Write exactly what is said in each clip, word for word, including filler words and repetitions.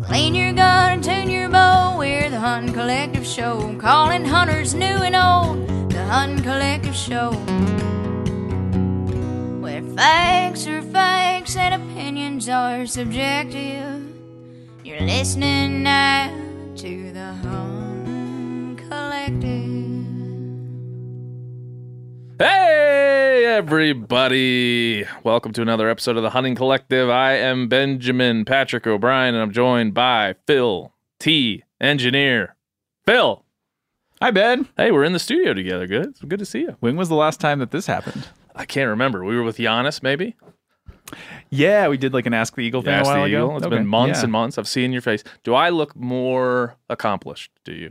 Clean your gun and tune your bow. We're the Hunting Collective Show. Calling hunters new and old. The Hunting Collective Show. Where facts are facts and opinions are subjective. You're listening now to the Hunting Collective. Hey, everybody. Welcome to another episode of the Hunting Collective. I am Benjamin Patrick O'Brien, and I'm joined by Phil T. Engineer. Phil. Hi, Ben. Hey, we're in the studio together. Good. It's good to see you. When was the last time that this happened? I can't remember. We were with Giannis, maybe? Yeah, we did like an Ask the Eagle thing Ask a while the ago. Eagle. It's Okay, been months yeah. and months. I've seen your face. Do I look more accomplished? Do you?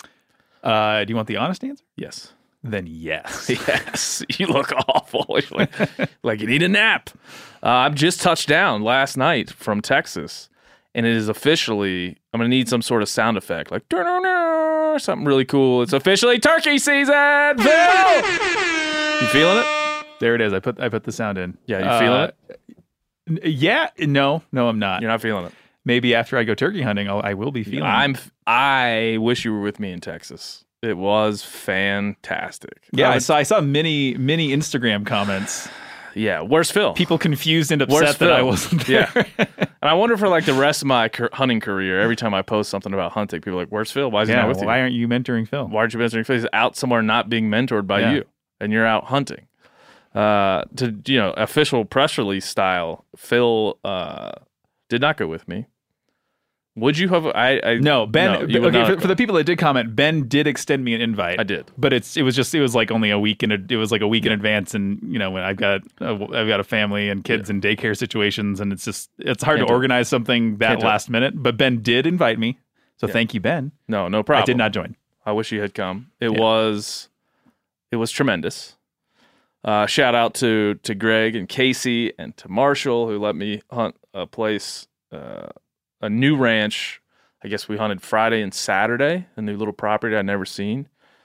Uh, do you want the honest answer? Yes. Then yes. Yes, you look awful. like, like you need a nap. Uh, I've just touched down last night from Texas, and it is officially, I'm going to need some sort of sound effect, like something really cool. It's officially turkey season, Phil! You feeling it? There it is. I put I put the sound in. Yeah, you feeling uh, it? Yeah. No, no, I'm not. You're not feeling it? Maybe after I go turkey hunting, I'll, I will be feeling I'm, it. I wish you were with me in Texas. It was fantastic. Yeah, I, I would, saw I saw many many Instagram comments. yeah, where's Phil? People confused and Where's upset that Phil? I wasn't there. Yeah. And I wonder for like the rest of my cur- hunting career, every time I post something about hunting, people are like, where's Phil? Why is he Yeah, not with well, you? why aren't you mentoring Phil? Why aren't you mentoring Phil? He's out somewhere not being mentored by Yeah. you, and you're out hunting. Uh, to, you know, official press release style, Phil uh, did not go with me. Would you have? I, I No, Ben. no, you would okay, not for, have for the gone. people that did comment, Ben did extend me an invite. I did. But it's it was just it was like only a week in a, it was like a week in advance, and you know when I've got a, I've got a family and kids Yeah. and daycare situations, and it's just it's hard Can't to do it. organize something that Can't do it. last minute. But Ben did invite me, so Yeah. thank you, Ben. No, no problem. I did not join. I wish you had come. It Yeah. was, it was tremendous. Uh, shout out to to Greg and Casey and to Marshall who let me hunt a place, uh, a new ranch. I guess we hunted Friday and Saturday, a new little property I'd never seen.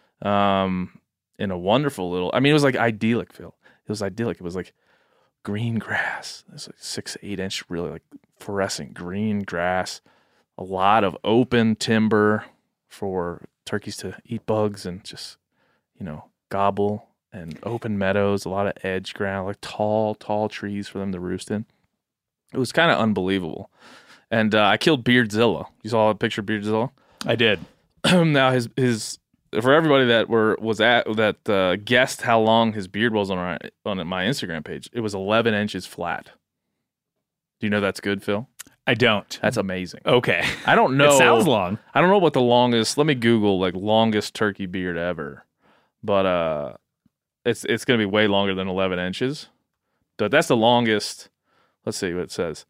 Um, in a wonderful little, I mean, it was like idyllic, Phil. It was idyllic. It was like green grass. It's like six, eight inch, really like fluorescent green grass. A lot of open timber for turkeys to eat bugs and just, you know, gobble, and open meadows, a lot of edge ground, like tall, tall trees for them to roost in. It was kind of unbelievable. And uh, I killed Beardzilla. You saw a picture of Beardzilla? I did. Now his his for everybody that were was at that uh, guessed how long his beard was on our, on my Instagram page, it was eleven inches flat. Do you know that's good, Phil? I don't. That's amazing. Okay. I don't know. It sounds long. I don't know what the longest. Let me Google like longest turkey beard ever, but uh, it's it's gonna be way longer than eleven inches. But that's the longest. Let's see what it says.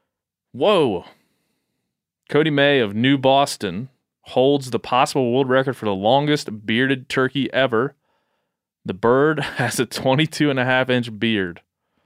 Whoa. Cody May of New Boston holds the possible world record for the longest bearded turkey ever. The bird has a twenty-two and a half inch beard.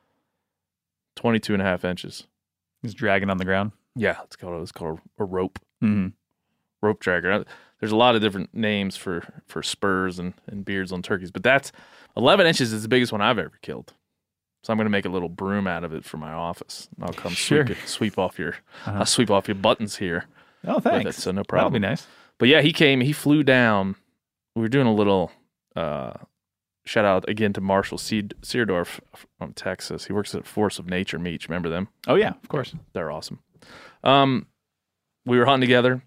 twenty-two and a half inches. He's dragging on the ground. Yeah, it's called it's called a rope. Mm-hmm. Rope dragger. There's a lot of different names for, for spurs and, and beards on turkeys, but that's eleven inches is the biggest one I've ever killed. So I'm going to make a little broom out of it for my office. I'll come Sure. sweep, it, sweep off your, Uh-huh. I'll sweep off your buttons here. Oh, with thanks. it, so no That'll problem. be nice. But yeah, he came, he flew down. We were doing a little, uh, shout out again to Marshall Seed, Seardorf from Texas. He works at Force of Nature Meats. Remember them? Oh yeah, of course. They're awesome. Um, we were hunting together.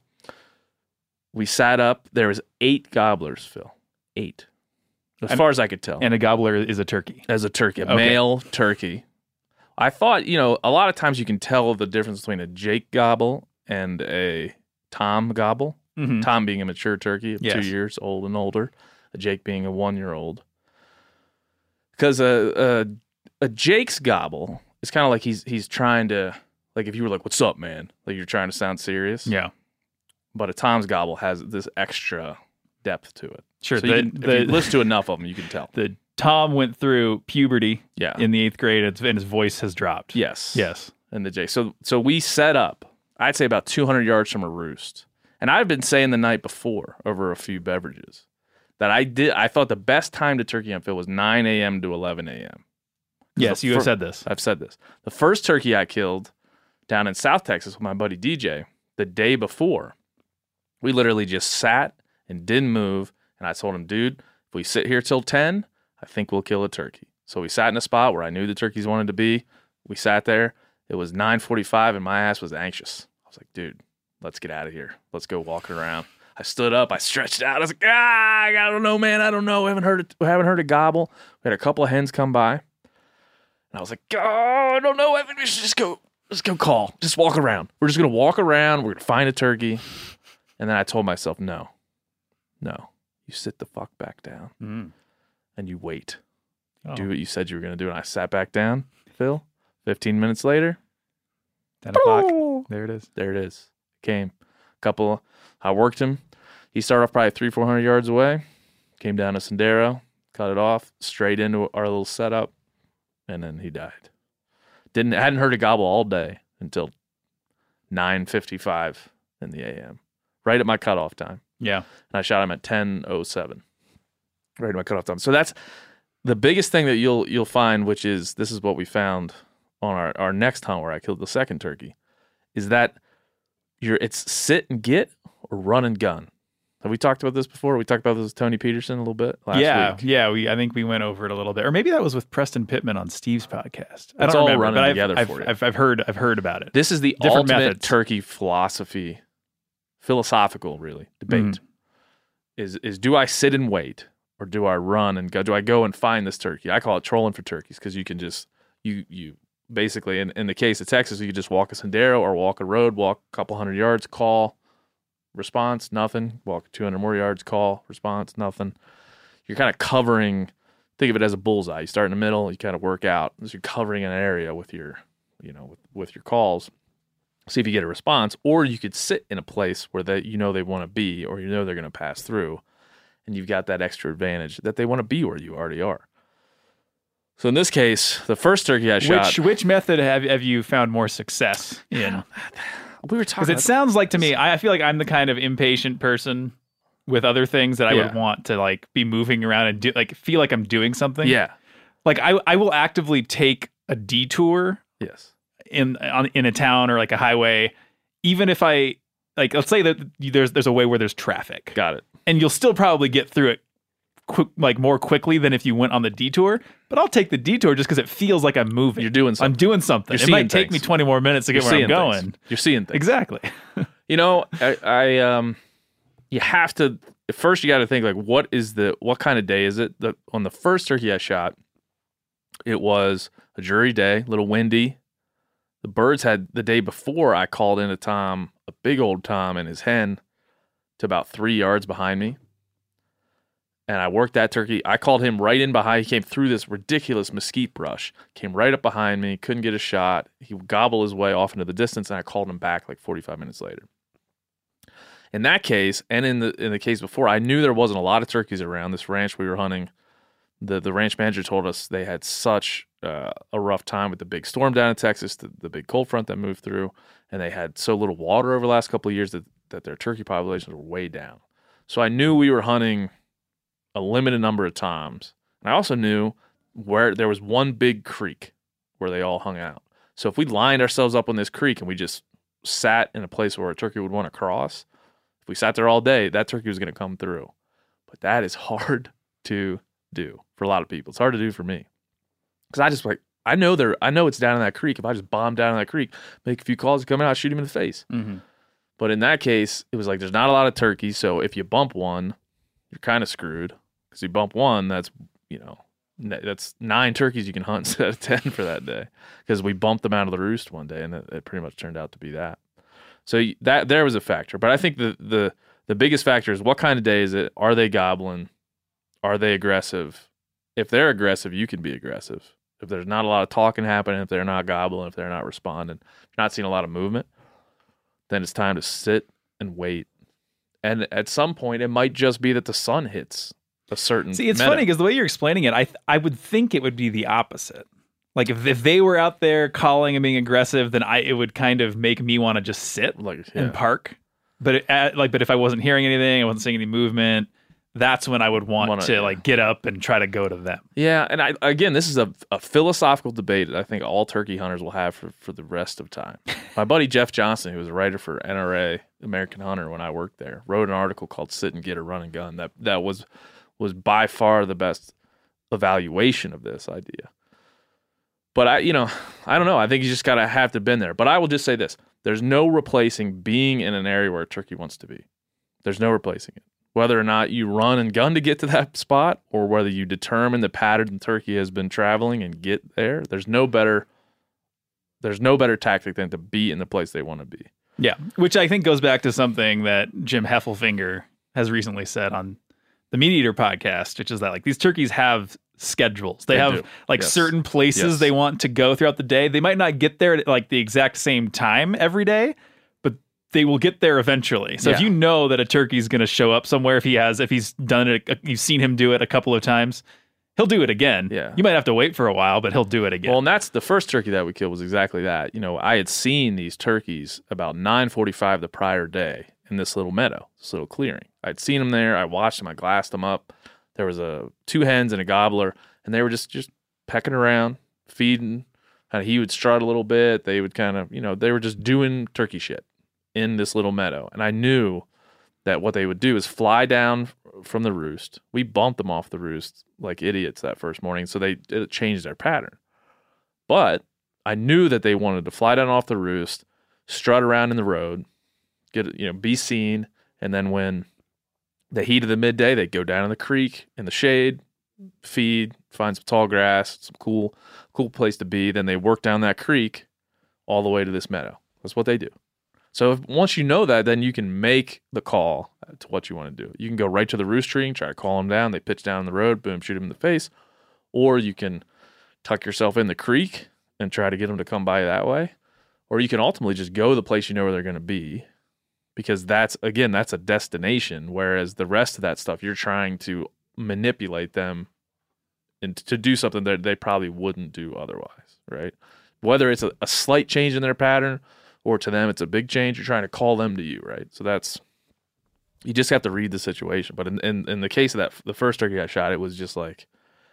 We sat up. There was eight gobblers, Phil. Eight. As And- far as I could tell. And a gobbler is a turkey. As a turkey, a Okay. male turkey. I thought, you know, a lot of times you can tell the difference between a Jake gobble and a Tom gobble. Mm-hmm. Tom being a mature turkey of Yes. two years old and older. A Jake being a one-year-old. Because a, a, a Jake's gobble is kind of like he's he's trying to, like if you were like, what's up, man? Like you're trying to sound serious. Yeah. But a Tom's gobble has this extra depth to it. Sure. So the, you can, the, if you listen to enough of them, you can tell. the Tom went through puberty Yeah. in the eighth grade, and his voice has dropped. Yes. Yes. And the Jake. So so we set up, I'd say about two hundred yards from a roost. And I've been saying the night before over a few beverages that I did. I thought the best time to turkey hunt, Phil, was nine a.m. to eleven a.m. Yes, the you have fir- said this. I've said this. The first turkey I killed down in South Texas with my buddy D J, the day before, we literally just sat and didn't move. And I told him, dude, if we sit here till ten, I think we'll kill a turkey. So we sat in a spot where I knew the turkeys wanted to be. We sat there. It was nine forty-five and my ass was anxious. I was like, dude, let's get out of here. Let's go walking around. I stood up. I stretched out. I was like, ah, I don't know, man. I don't know. I haven't heard it. I haven't heard a gobble. We had a couple of hens come by. And I was like, oh, I don't know. I think we should just go, let's go call. Just walk around. We're just going to walk around. We're going to find a turkey. And then I told myself, no, no, you sit the fuck back down Mm. and you wait. Oh. Do what you said you were going to do. And I sat back down, Phil. fifteen minutes later, ten o'clock. There it is. there it is. Came. Couple, I worked him. He started off probably three, four hundred yards away. Came down to Sendero, cut it off, straight into our little setup, and then he died. Didn't hadn't heard a gobble all day until nine fifty-five in the a m. Right at my cutoff time. Yeah. And I shot him at ten oh seven. Right at my cutoff time. So that's the biggest thing that you'll you'll find, which is this is what we found on our, our next hunt where I killed the second turkey, is that you're it's sit and get or run and gun. Have we talked about this before? We talked about this with Tony Peterson a little bit last yeah, week. yeah. We I think we went over it a little bit, or maybe that was with Preston Pittman on Steve's podcast. I It's don't all remember, running but I've, together I've, for you. I've, I've heard I've heard about it. This is the Different ultimate methods. turkey philosophy, philosophical really debate. Mhm. Is is do I sit and wait or do I run and go? Do I go and find this turkey? I call it trolling for turkeys because you can just you you basically in, in the case of Texas you could just walk a sendero or walk a road, walk a couple hundred yards, call, response, nothing. Walk two hundred more yards, call, response, nothing. You're kind of covering. Think of it as a bullseye. You start in the middle, you kind of work out. So you're covering an area with your you know with, with your calls. See if you get a response, or you could sit in a place where they, you know they want to be, or you know they're going to pass through, and you've got that extra advantage that they want to be where you already are. So in this case, the first turkey I shot, Which which method have have you found more success in? we were talking. Because it sounds like to me, I feel like I'm the kind of impatient person with other things that I Yeah. would want to like be moving around and do like feel like I'm doing something. yeah, Like I I will actively take a detour yes, in on, in a town or like a highway, even if I like let's say that there's there's a way where there's traffic, got it. and you'll still probably get through it quick, like more quickly than if you went on the detour. But I'll take the detour just because it feels like I'm moving. You're doing something. I'm doing something. You're it might seeing take me things. twenty more minutes to get You're where I'm seeing going. things. You're seeing things. Exactly. You know, I, I um, you have to first. You got to think like, what is the what kind of day is it? The on the first turkey I shot, it was a jury day, a little windy. The birds had the day before I called in a tom, a big old tom and his hen, to about three yards behind me. And I worked that turkey. I called him right in behind. He came through this ridiculous mesquite brush, came right up behind me, couldn't get a shot. He would gobble his way off into the distance, and I called him back like forty-five minutes later. In that case, and in the in the case before, I knew there wasn't a lot of turkeys around this ranch we were hunting. The the ranch manager told us they had such uh, a rough time with the big storm down in Texas, the, the big cold front that moved through, and they had so little water over the last couple of years that, that their turkey populations were way down. So I knew we were hunting a limited number of times. And I also knew where there was one big creek where they all hung out. So if we lined ourselves up on this creek and we just sat in a place where a turkey would want to cross, if we sat there all day, that turkey was going to come through. But that is hard to do for a lot of people. It's hard to do for me. Because I just like, I know there, I know it's down in that creek. If I just bomb down in that creek, make a few calls, come out, shoot him in the face. Mm-hmm. But in that case, it was like there's not a lot of turkeys. So if you bump one, you're kind of screwed. Because you bump one, that's, you know, that's nine turkeys you can hunt instead of ten for that day. Because we bumped them out of the roost one day, and it, it pretty much turned out to be that. So that there was a factor. But I think the the the biggest factor is what kind of day is it? Are they gobbling? Are they aggressive? If they're aggressive, you can be aggressive. If there's not a lot of talking happening, if they're not gobbling, if they're not responding, not seeing a lot of movement, then it's time to sit and wait. And at some point, it might just be that the sun hits a certain See, it's meadow. funny because the way you're explaining it, I th- I would think it would be the opposite. Like if if they were out there calling and being aggressive, then I it would kind of make me want to just sit Like, yeah. and park. But it, uh, like, but if I wasn't hearing anything, I wasn't seeing any movement, that's when I would want Wanna- to yeah. like get up and try to go to them. Yeah, and I again, this is a, a philosophical debate that I think all turkey hunters will have for, for the rest of time. My buddy Jeff Johnson, who was a writer for N R A, American Hunter, when I worked there, wrote an article called "Sit and Get a Run and Gun." That that was was by far the best evaluation of this idea. But I, you know, I don't know. I think you just gotta have to been there. But I will just say this: there's no replacing being in an area where a turkey wants to be. There's no replacing it. Whether or not you run and gun to get to that spot, or whether you determine the pattern the turkey has been traveling and get there, there's no better there's no better tactic than to be in the place they want to be. Yeah, which I think goes back to something that Jim Heffelfinger has recently said on the Meat Eater podcast, which is that like these turkeys have schedules. They, They have do. like Yes. certain places Yes. they want to go throughout the day. They might not get there at like the exact same time every day, but they will get there eventually. So if Yeah. you know that a turkey's going to show up somewhere, if he has, if he's done it, you've seen him do it a couple of times, he'll do it again. Yeah. You might have to wait for a while, but he'll do it again. Well, and that's the first turkey that we killed was exactly that. You know, I had seen these turkeys about nine forty-five the prior day in this little meadow, this little clearing. I'd seen them there. I watched them. I glassed them up. There was a two hens and a gobbler, and they were just just pecking around, feeding. And he would strut a little bit. They would kind of, you know, they were just doing turkey shit in this little meadow. And I knew that what they would do is fly down from the roost. We bumped them off the roost like idiots that first morning, so they it changed their pattern. But I knew that they wanted to fly down off the roost, strut around in the road, get you know, be seen, and then when the heat of the midday, they'd go down in the creek in the shade, feed, find some tall grass, some cool, cool place to be. Then they work down that creek all the way to this meadow. That's what they do. So if, once you know that, then you can make the call to what you want to do. You can go right to the roost tree and try to call them down. They pitch down the road, boom, shoot them in the face. Or you can tuck yourself in the creek and try to get them to come by that way. Or you can ultimately just go to the place you know where they're going to be, because that's, again, that's a destination, whereas the rest of that stuff, you're trying to manipulate them and to do something that they probably wouldn't do otherwise, right? Whether it's a, a slight change in their pattern or to them it's a big change, you're trying to call them to you, right? So that's, you just have to read the situation. But in, in, in the case of that, the first turkey I shot, it was just like,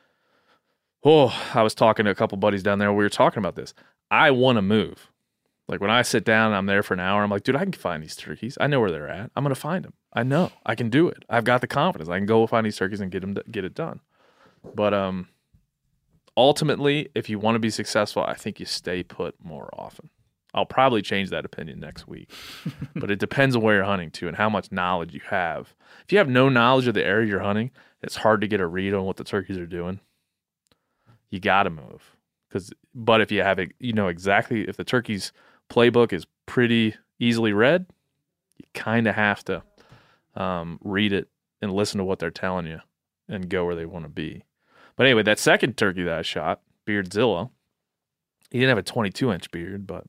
oh, I was talking to a couple buddies down there. We were talking about this. I want to move. Like when I sit down and I'm there for an hour, I'm like, dude, I can find these turkeys. I know where they're at. I'm going to find them. I know I can do it. I've got the confidence. I can go find these turkeys and get them, to, get it done. But um, ultimately, if you want to be successful, I think you stay put more often. I'll probably change that opinion next week, but it depends on where you're hunting too and how much knowledge you have. If you have no knowledge of the area you're hunting, it's hard to get a read on what the turkeys are doing. You got to move. Cause, but if you have it, you know exactly, if the turkey's playbook is pretty easily read, you kind of have to um, read it and listen to what they're telling you and go where they want to be. But anyway, that second turkey that I shot, Beardzilla, he didn't have a twenty-two inch beard, but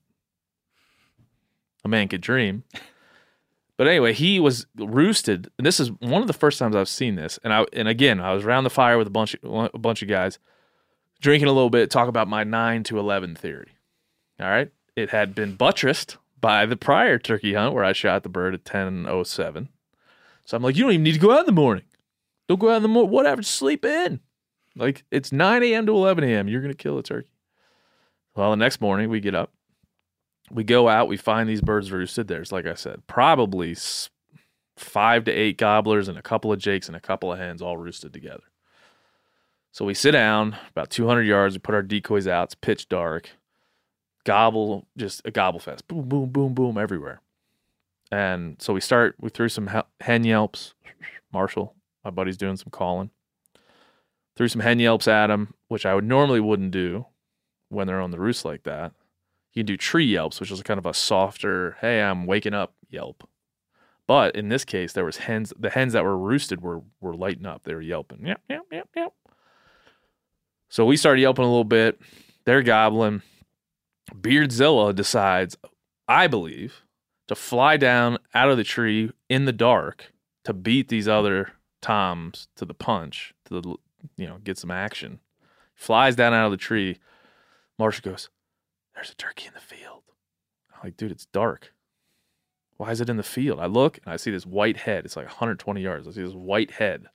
a man could dream. But anyway, he was roosted, and this is one of the first times I've seen this. And I and again, I was around the fire with a bunch of, a bunch of guys, drinking a little bit, talk about my nine to eleven theory. All right, it had been buttressed by the prior turkey hunt where I shot the bird at ten oh seven. So I'm like, you don't even need to go out in the morning. Don't go out in the morning. Whatever, just sleep in. Like it's nine a.m. to eleven a.m. You're gonna kill a turkey. Well, the next morning we get up. We go out, we find these birds roosted. There's, like I said, probably five to eight gobblers and a couple of jakes and a couple of hens all roosted together. So we sit down about two hundred yards. We put our decoys out. It's pitch dark. Gobble, just a gobble fest. Boom, boom, boom, boom, everywhere. And so we start, we threw some hen yelps. Marshall, my buddy's doing some calling. Threw some hen yelps at him, which I would normally wouldn't do when they're on the roost like that. You can do tree yelps, which is kind of a softer, hey, I'm waking up yelp. But in this case, there was hens. The hens that were roosted were were lighting up. They were yelping. Yep, yep, yep, yep. So we started yelping a little bit. They're gobbling. Beardzilla decides, I believe, to fly down out of the tree in the dark to beat these other toms to the punch, to the, you know, get some action. Flies down out of the tree. Marshall goes, there's a turkey in the field. I'm like, dude, it's dark. Why is it in the field? I look and I see this white head. It's like one hundred twenty yards. I see this white head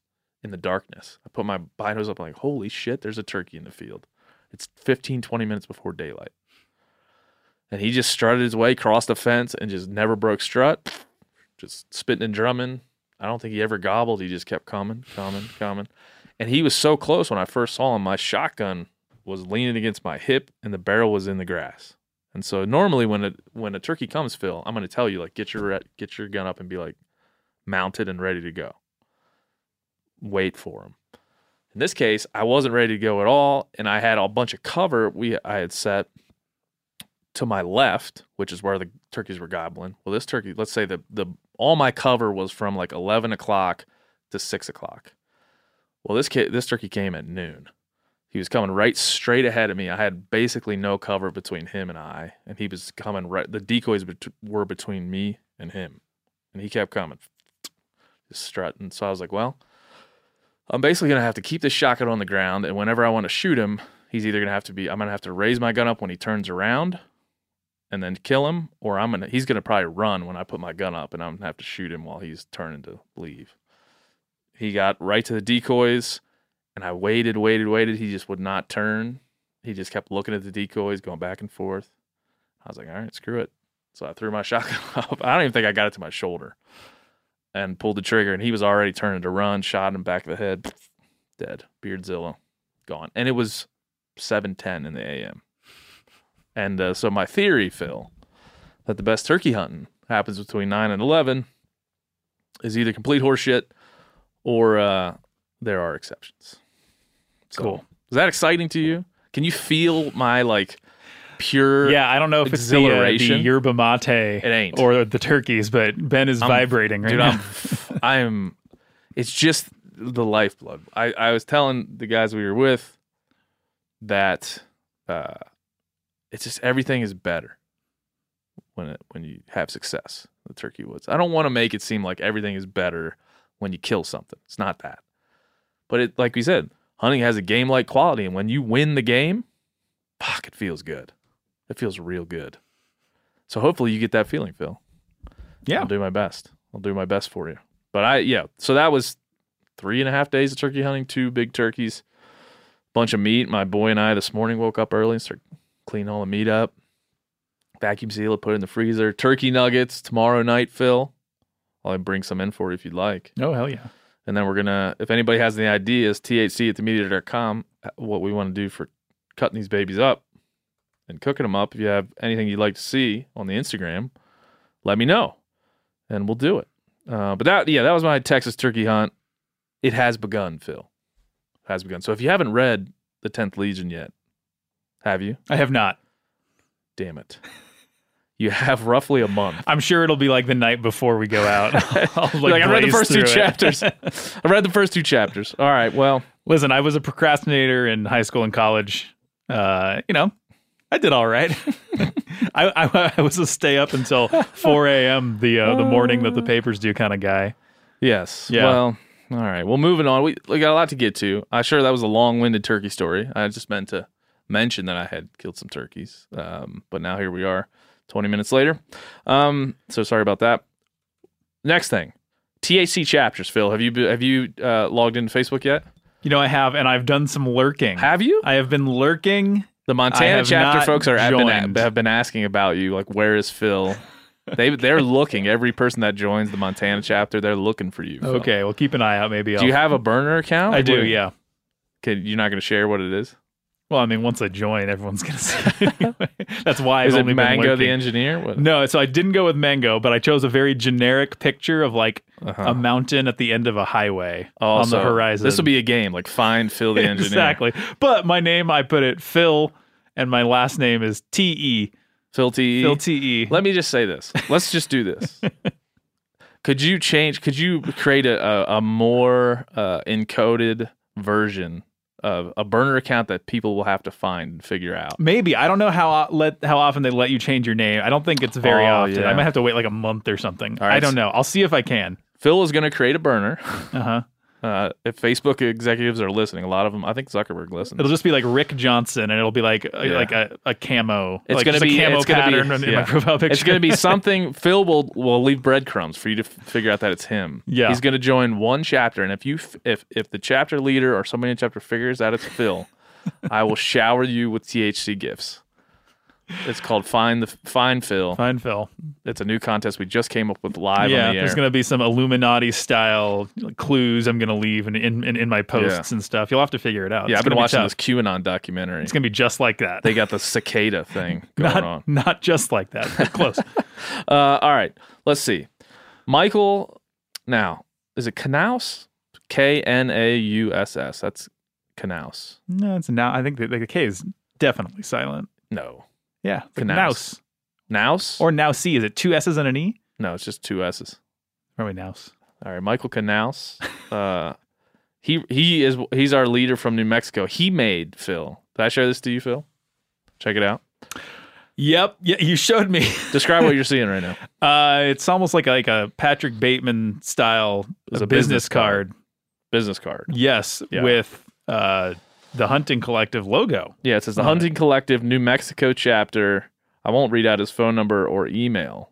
in the darkness. I put my binos up, I'm like, holy shit, there's a turkey in the field. It's fifteen, twenty minutes before daylight. And he just strutted his way, crossed the fence, and just never broke strut. Just spitting and drumming. I don't think he ever gobbled. He just kept coming, coming, coming. And he was so close when I first saw him, my shotgun was leaning against my hip and the barrel was in the grass. And so normally when a when a turkey comes, Phil, I'm going to tell you, like, get your get your gun up and be like mounted and ready to go. Wait for him. In this case, I wasn't ready to go at all, and I had a bunch of cover we I had set to my left, which is where the turkeys were gobbling. Well, this turkey, let's say the the all my cover was from like eleven o'clock to six o'clock. Well, this kid, this turkey came at noon. He was coming right straight ahead of me. I had basically no cover between him and I, and he was coming right. The decoys bet- were between me and him, and he kept coming, just strutting. So I was like, well, I'm basically going to have to keep this shotgun on the ground, and whenever I want to shoot him, he's either going to have to be, I'm going to have to raise my gun up when he turns around and then kill him, or I'm gonna, he's going to probably run when I put my gun up, and I'm going to have to shoot him while he's turning to leave. He got right to the decoys, and I waited, waited, waited. He just would not turn. He just kept looking at the decoys, going back and forth. I was like, all right, screw it. So I threw my shotgun up. I don't even think I got it to my shoulder. And pulled the trigger, and he was already turning to run, shot him back of the head, dead. Beardzilla, gone. And it was seven ten in the A M. And uh, so my theory, Phil, that the best turkey hunting happens between nine and eleven is either complete horseshit or uh, there are exceptions. So, cool. Is that exciting to you? Can you feel my, like, pure Yeah, I don't know if it's the, uh, the yerba mate it ain't. or the turkeys, but Ben is I'm, vibrating right dude, now. I'm, I'm, it's just the lifeblood. I, I was telling the guys we were with that uh, it's just everything is better when it, when you have success in the turkey woods. I don't want to make it seem like everything is better when you kill something. It's not that. But it, like we said, hunting has a game-like quality, and when you win the game, fuck, it feels good. It feels real good. So hopefully you get that feeling, Phil. Yeah. I'll do my best. I'll do my best for you. But I, yeah, so that was three and a half days of turkey hunting, two big turkeys, bunch of meat. My boy and I this morning woke up early and started cleaning all the meat up, vacuum seal it, put it in the freezer. Turkey nuggets tomorrow night, Phil. I'll bring some in for you if you'd like. Oh, hell yeah. And then we're going to, if anybody has any ideas, T H C at the meat eater dot com, what we want to do for cutting these babies up and cooking them up. If you have anything you'd like to see on the Instagram, let me know, and we'll do it. Uh, but that, yeah, that was my Texas turkey hunt. It has begun, Phil. It has begun. So if you haven't read The tenth Legion yet, have you? I have not. Damn it. You have roughly a month. I'm sure it'll be like the night before we go out. I'll, like, like I read the first two it. chapters. I read the first two chapters. All right, well. Listen, I was a procrastinator in high school and college. Uh, you know, I did all right. I, I, I was a stay up until four a.m. the uh, the morning that the papers do kind of guy. Yes. Yeah. Well, all right. Well, moving on. We, we got a lot to get to. I'm sure that was a long-winded turkey story. I just meant to mention that I had killed some turkeys. Um, but now here we are, twenty minutes later. Um, so sorry about that. Next thing, T H C chapters. Phil, have you have you uh, logged into Facebook yet? You know, I have, and I've done some lurking. Have you? I have been lurking. The Montana chapter folks are have joined. been, have been asking about you, like, where is Phil? They they're looking. Every person that joins the Montana chapter, they're looking for you, Phil. Okay, well, keep an eye out. Maybe. Do I'll, you have a burner account? I do. What- Yeah. Okay, you're not going to share what it is? Well, I mean, once I join, everyone's gonna see it anyway. That's why Is I've it only been Mango lurking. the engineer? What? No, so I didn't go with Mango, but I chose a very generic picture of like Uh-huh. a mountain at the end of a highway Oh, on the so horizon. This will be a game, like find Phil the engineer. Exactly. But my name, I put it Phil, and my last name is T E. Phil T E. Phil T E. Let me just say this. Let's just do this. Could you change? Could you create a a, a more uh, encoded version of a burner account that people will have to find and figure out? Maybe. I don't know how o- let how often they let you change your name. I don't think it's very Oh, often. yeah. I might have to wait like a month or something. All right. I don't know. I'll see if I can. Phil is going to create a burner. Uh huh. Uh, if Facebook executives are listening, a lot of them, I think Zuckerberg listens. It'll just be like Rick Johnson, and it'll be like a, Yeah. like a, a camo. It's like gonna just be a camo it's gonna pattern be, in yeah. my profile picture. It's gonna be something. Phil will will leave breadcrumbs for you to f- figure out that it's him. Yeah. he's gonna join one chapter, and if you f- if if the chapter leader or somebody in the chapter figures out it's Phil, I will shower you with T H C gifts. It's called Find the Find Phil. Fine, Phil. It's a new contest we just came up with live Yeah, on the air. there's going to be some Illuminati style clues I'm going to leave in, in, in, in my posts Yeah. and stuff. You'll have to figure it out. yeah, It's I've been gonna be watching tough. this QAnon documentary. It's going to be just like that. They got the cicada thing going not, on. not just like that, but close. Uh, all right, let's see. Michael, now, is it Knaus? K N A U S S. That's Knaus. No, it's now. I think the, the K is definitely silent. No. Yeah, it's like Knaus. Naus. Naus? Or now C. Is it two S's and an E? No, it's just two S's. Probably Naus. All right, Michael Knaus. Uh, he he is he's our leader from New Mexico. He made Phil. Did I share this to you, Phil? Check it out. Yep. Yeah, you showed me. Describe what you're seeing right now. Uh, it's almost like a, like a Patrick Bateman style It's a a business, business card. card. Business card. Yes, Yeah. with uh, the Hunting Collective logo. Yeah, it says the on Hunting Collective New Mexico chapter. I won't read out his phone number or email.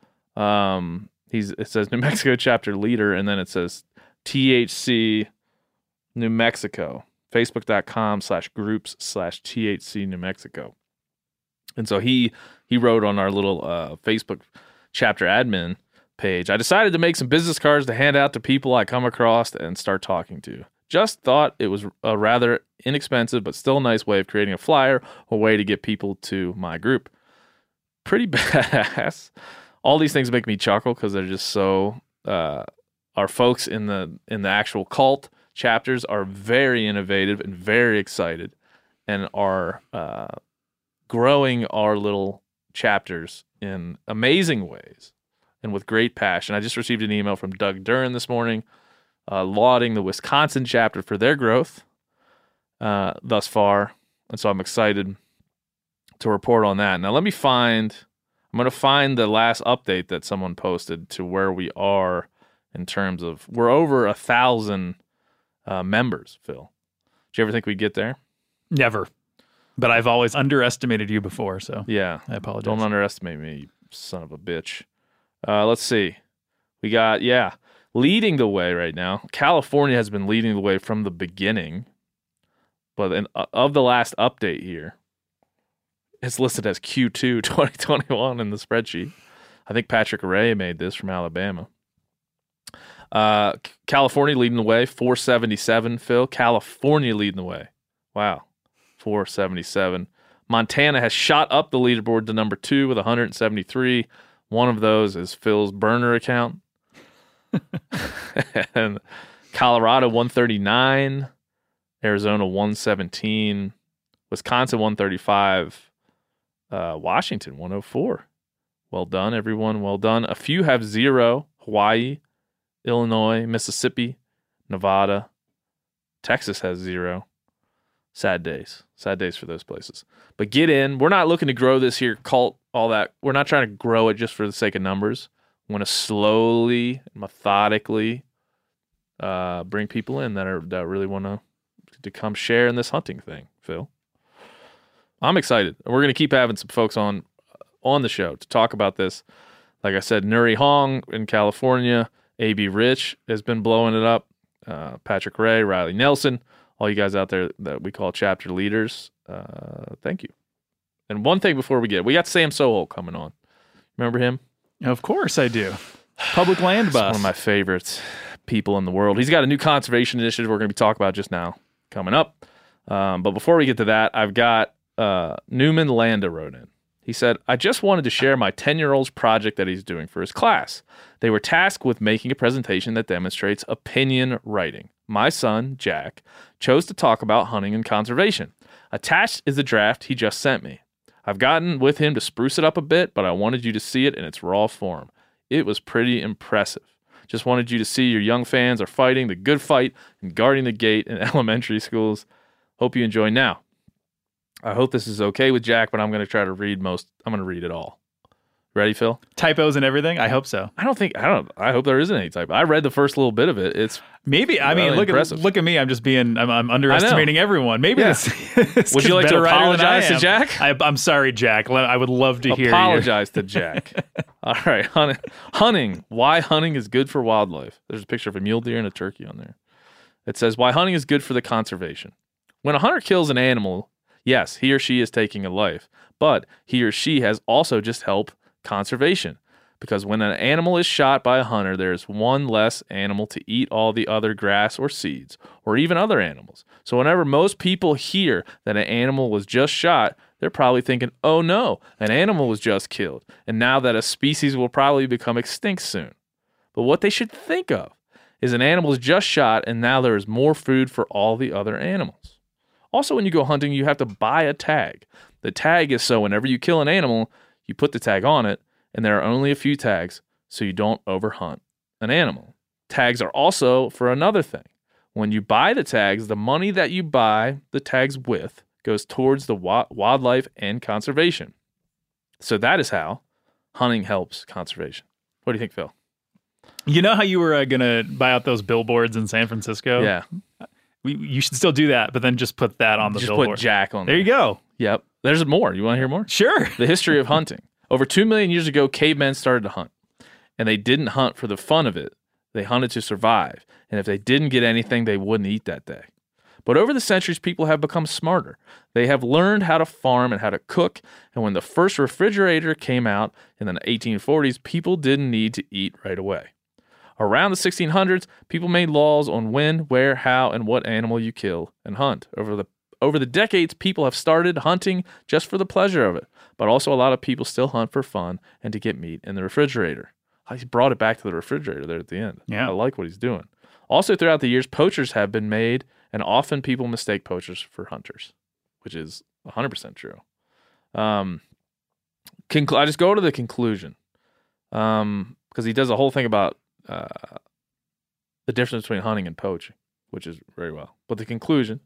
Um, he's it says New Mexico chapter leader, and then it says T H C New Mexico. Facebook.com slash groups slash THC New Mexico. And so he he wrote on our little uh, Facebook chapter admin page, I decided to make some business cards to hand out to people I come across and start talking to. Just thought it was a rather inexpensive but still nice way of creating a flyer, a way to get people to my group. Pretty badass. All these things make me chuckle because they're just so uh, our folks in the in the actual cult chapters are very innovative and very excited and are uh, growing our little chapters in amazing ways and with great passion. I just received an email from Doug Duran this morning uh, lauding the Wisconsin chapter for their growth uh, thus far. And so I'm excited to report on that. Now let me find, I'm going to find the last update that someone posted to where we are in terms of, we're over a thousand uh, members, Phil. Did you ever think we'd get there? Never. But I've always underestimated you before, so Yeah. I apologize. Don't underestimate me, you son of a bitch. Uh, let's see. We got, yeah, leading the way right now. California has been leading the way from the beginning. But in, uh, of the last update here, it's listed as Q two twenty twenty-one in the spreadsheet. I think Patrick Ray made this from Alabama. Uh, California leading the way, four seventy-seven, Phil. California leading the way. Wow, four seventy-seven. Montana has shot up the leaderboard to number two with one hundred seventy-three. One of those is Phil's burner account. And Colorado, one thirty-nine. Arizona, one seventeen. Wisconsin, one thirty-five. Uh, Washington, one oh four. Well done, everyone. Well done. A few have zero. Hawaii, Illinois, Mississippi, Nevada. Texas has zero. Sad days. Sad days for those places. But get in. We're not looking to grow this here cult, all that. We're not trying to grow it just for the sake of numbers. We want to slowly, methodically uh, bring people in that are that really want to to come share in this hunting thing, Phil. I'm excited. We're going to keep having some folks on on the show to talk about this. Like I said, Nuri Hong in California, A B Rich has been blowing it up. Uh, Patrick Ray, Riley Nelson, all you guys out there that we call chapter leaders, uh, thank you. And one thing before we get, we got Sam Sohol coming on. Remember him? Of course I do. Public land He's bus. one of my favorites people in the world. He's got a new conservation initiative we're going to be talking about just now coming up. Um, but before we get to that, I've got uh, Newman Landa wrote in. He said, I just wanted to share my ten-year-old's project that he's doing for his class. They were tasked with making a presentation that demonstrates opinion writing. My son, Jack, chose to talk about hunting and conservation. Attached is the draft he just sent me. I've gotten with him to spruce it up a bit, but I wanted you to see it in its raw form. It was pretty impressive. Just wanted you to see your young fans are fighting the good fight and guarding the gate in elementary schools. Hope you enjoy. Now, I hope this is okay with Jack, but I'm going to try to read most. I'm going to read it all. Ready, Phil? Typos and everything? I hope so. I don't think, I don't, I hope there isn't any typo. I read the first little bit of it. It's Maybe, I mean, really look impressive. at look at me. I'm just being, I'm, I'm underestimating everyone. Maybe Yeah. this, this Would you kid's like to better writer than I apologize to am. Jack? I, I'm sorry, Jack. Le- I would love to hear you. Apologize to Jack. All right, hunting. Hunting. Why hunting is good for wildlife. There's a picture of a mule deer and a turkey on there. It says why hunting is good for the conservation. When a hunter kills an animal, yes, he or she is taking a life, but he or she has also just helped conservation. Because when an animal is shot by a hunter, there is one less animal to eat all the other grass or seeds, or even other animals. So whenever most people hear that an animal was just shot, they're probably thinking, oh no, an animal was just killed, and now that a species will probably become extinct soon. But what they should think of is an animal is just shot, and now there is more food for all the other animals. Also, when you go hunting, you have to buy a tag. The tag is so whenever you kill an animal, you put the tag on it, and there are only a few tags, so you don't overhunt an animal. Tags are also for another thing. When you buy the tags, the money that you buy the tags with goes towards the wa- wildlife and conservation. So that is how hunting helps conservation. What do you think, Phil? You know how you were uh, going to buy out those billboards in San Francisco? Yeah. We, you should still do that, but then just put that on the Just billboard. put Jack on there there. you go. Yep. There's more. You want to hear more? Sure. The history of hunting. Over two million years ago, cavemen started to hunt. And they didn't hunt for the fun of it. They hunted to survive. And if they didn't get anything, they wouldn't eat that day. But over the centuries, people have become smarter. They have learned how to farm and how to cook. And when the first refrigerator came out in the eighteen forties, people didn't need to eat right away. Around the sixteen hundreds, people made laws on when, where, how, and what animal you kill and hunt. Over the over the decades, people have started hunting just for the pleasure of it. But also a lot of people still hunt for fun and to get meat in the refrigerator. He brought it back to the refrigerator there at the end. Yeah. I like what he's doing. Also, throughout the years, poachers have been made, and often people mistake poachers for hunters, which is one hundred percent true. Um, conclu- I just go to the conclusion um, because he does a whole thing about uh, the difference between hunting and poaching, which is very well. But the conclusion,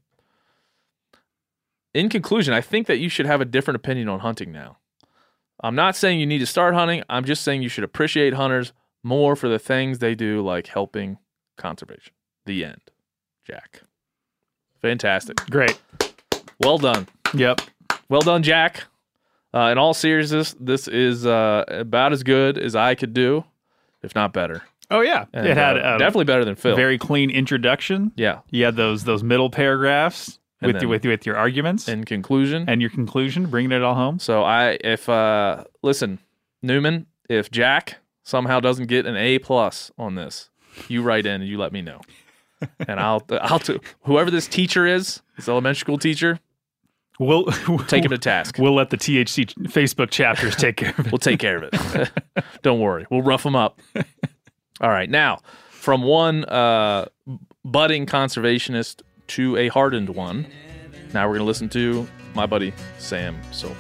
in conclusion, I think that you should have a different opinion on hunting now. I'm not saying you need to start hunting. I'm just saying you should appreciate hunters more for the things they do, like helping conservation. The end. Jack. Fantastic. Great. Well done. Yep. Well done, Jack. Uh, in all seriousness, this is uh, about as good as I could do, if not better. Oh, yeah. And, it had uh, a definitely better than Phil. very clean introduction. Yeah. You had those those middle paragraphs And with, then- with, with your arguments In conclusion, and your conclusion, bringing it all home. so I, if uh, listen, Newman, if Jack somehow doesn't get an A plus on this, you write in and you let me know, and I'll I'll t- whoever this teacher is, this elementary school teacher, We'll take him to task. We'll let the T H C Facebook chapters take care of it. We'll take care of it. Don't worry. We'll rough them up. All right. Now, from one uh, budding conservationist to a hardened one, now we're going to listen to my buddy Sam Sobel.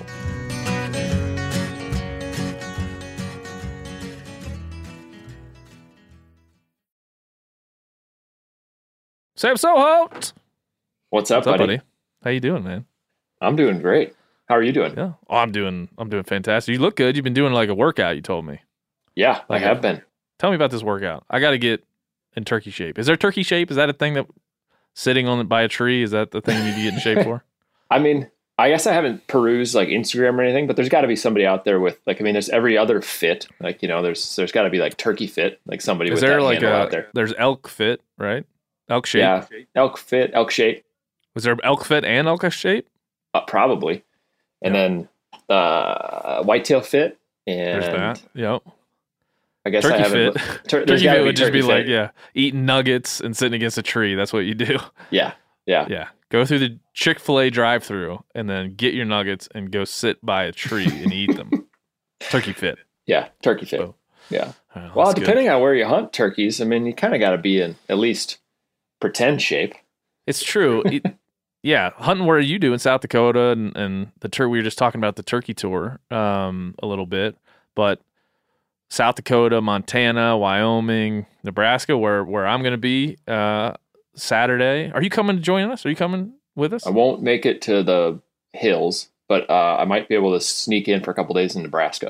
Sam Soho. What's up, What's up, buddy? buddy? How you doing, man? I'm doing great. How are you doing? Yeah. Oh, I'm doing. I'm doing fantastic. You look good. You've been doing like a workout. You told me. Yeah, Like I have been. Tell me about this workout. I got to get in turkey shape. Is there turkey shape? Is that a thing that sitting on by a tree? Is that the thing you need to get in shape for? I mean, I guess I haven't perused like Instagram or anything, but there's got to be somebody out there with like, I mean, there's every other fit. Like, you know, there's there's got to be like Turkey Fit, like somebody Is with there that like handle a? out there. There's elk fit, right? Elk shape. Yeah, Elk Fit, Elk Shape, Was there elk fit and elk shape? uh, probably, and Yeah. then uh, Whitetail Fit, and There's that. Yep. I guess Turkey I haven't. Fit. looked- Tur- there's Turkey gotta fit would just be Turkey like, Fit. yeah, eating nuggets and sitting against a tree. That's what you do. yeah, yeah, Yeah. Go through the Chick-fil-A drive-through and then get your nuggets and go sit by a tree and eat them. Turkey fit. yeah, Turkey Fit. Oh. Yeah. Oh, Well, that's good. depending on where you hunt turkeys, I mean, you kind of got to be in at least pretend shape. It's true. It- yeah, hunting where you do in South Dakota and, and the tur- we were just talking about the turkey tour um, a little bit, but South Dakota, Montana, Wyoming, Nebraska, where where I'm going to be uh, Saturday. Are you coming to join us? Are you coming with us? I won't make it to the hills, but uh, I might be able to sneak in for a couple days in Nebraska.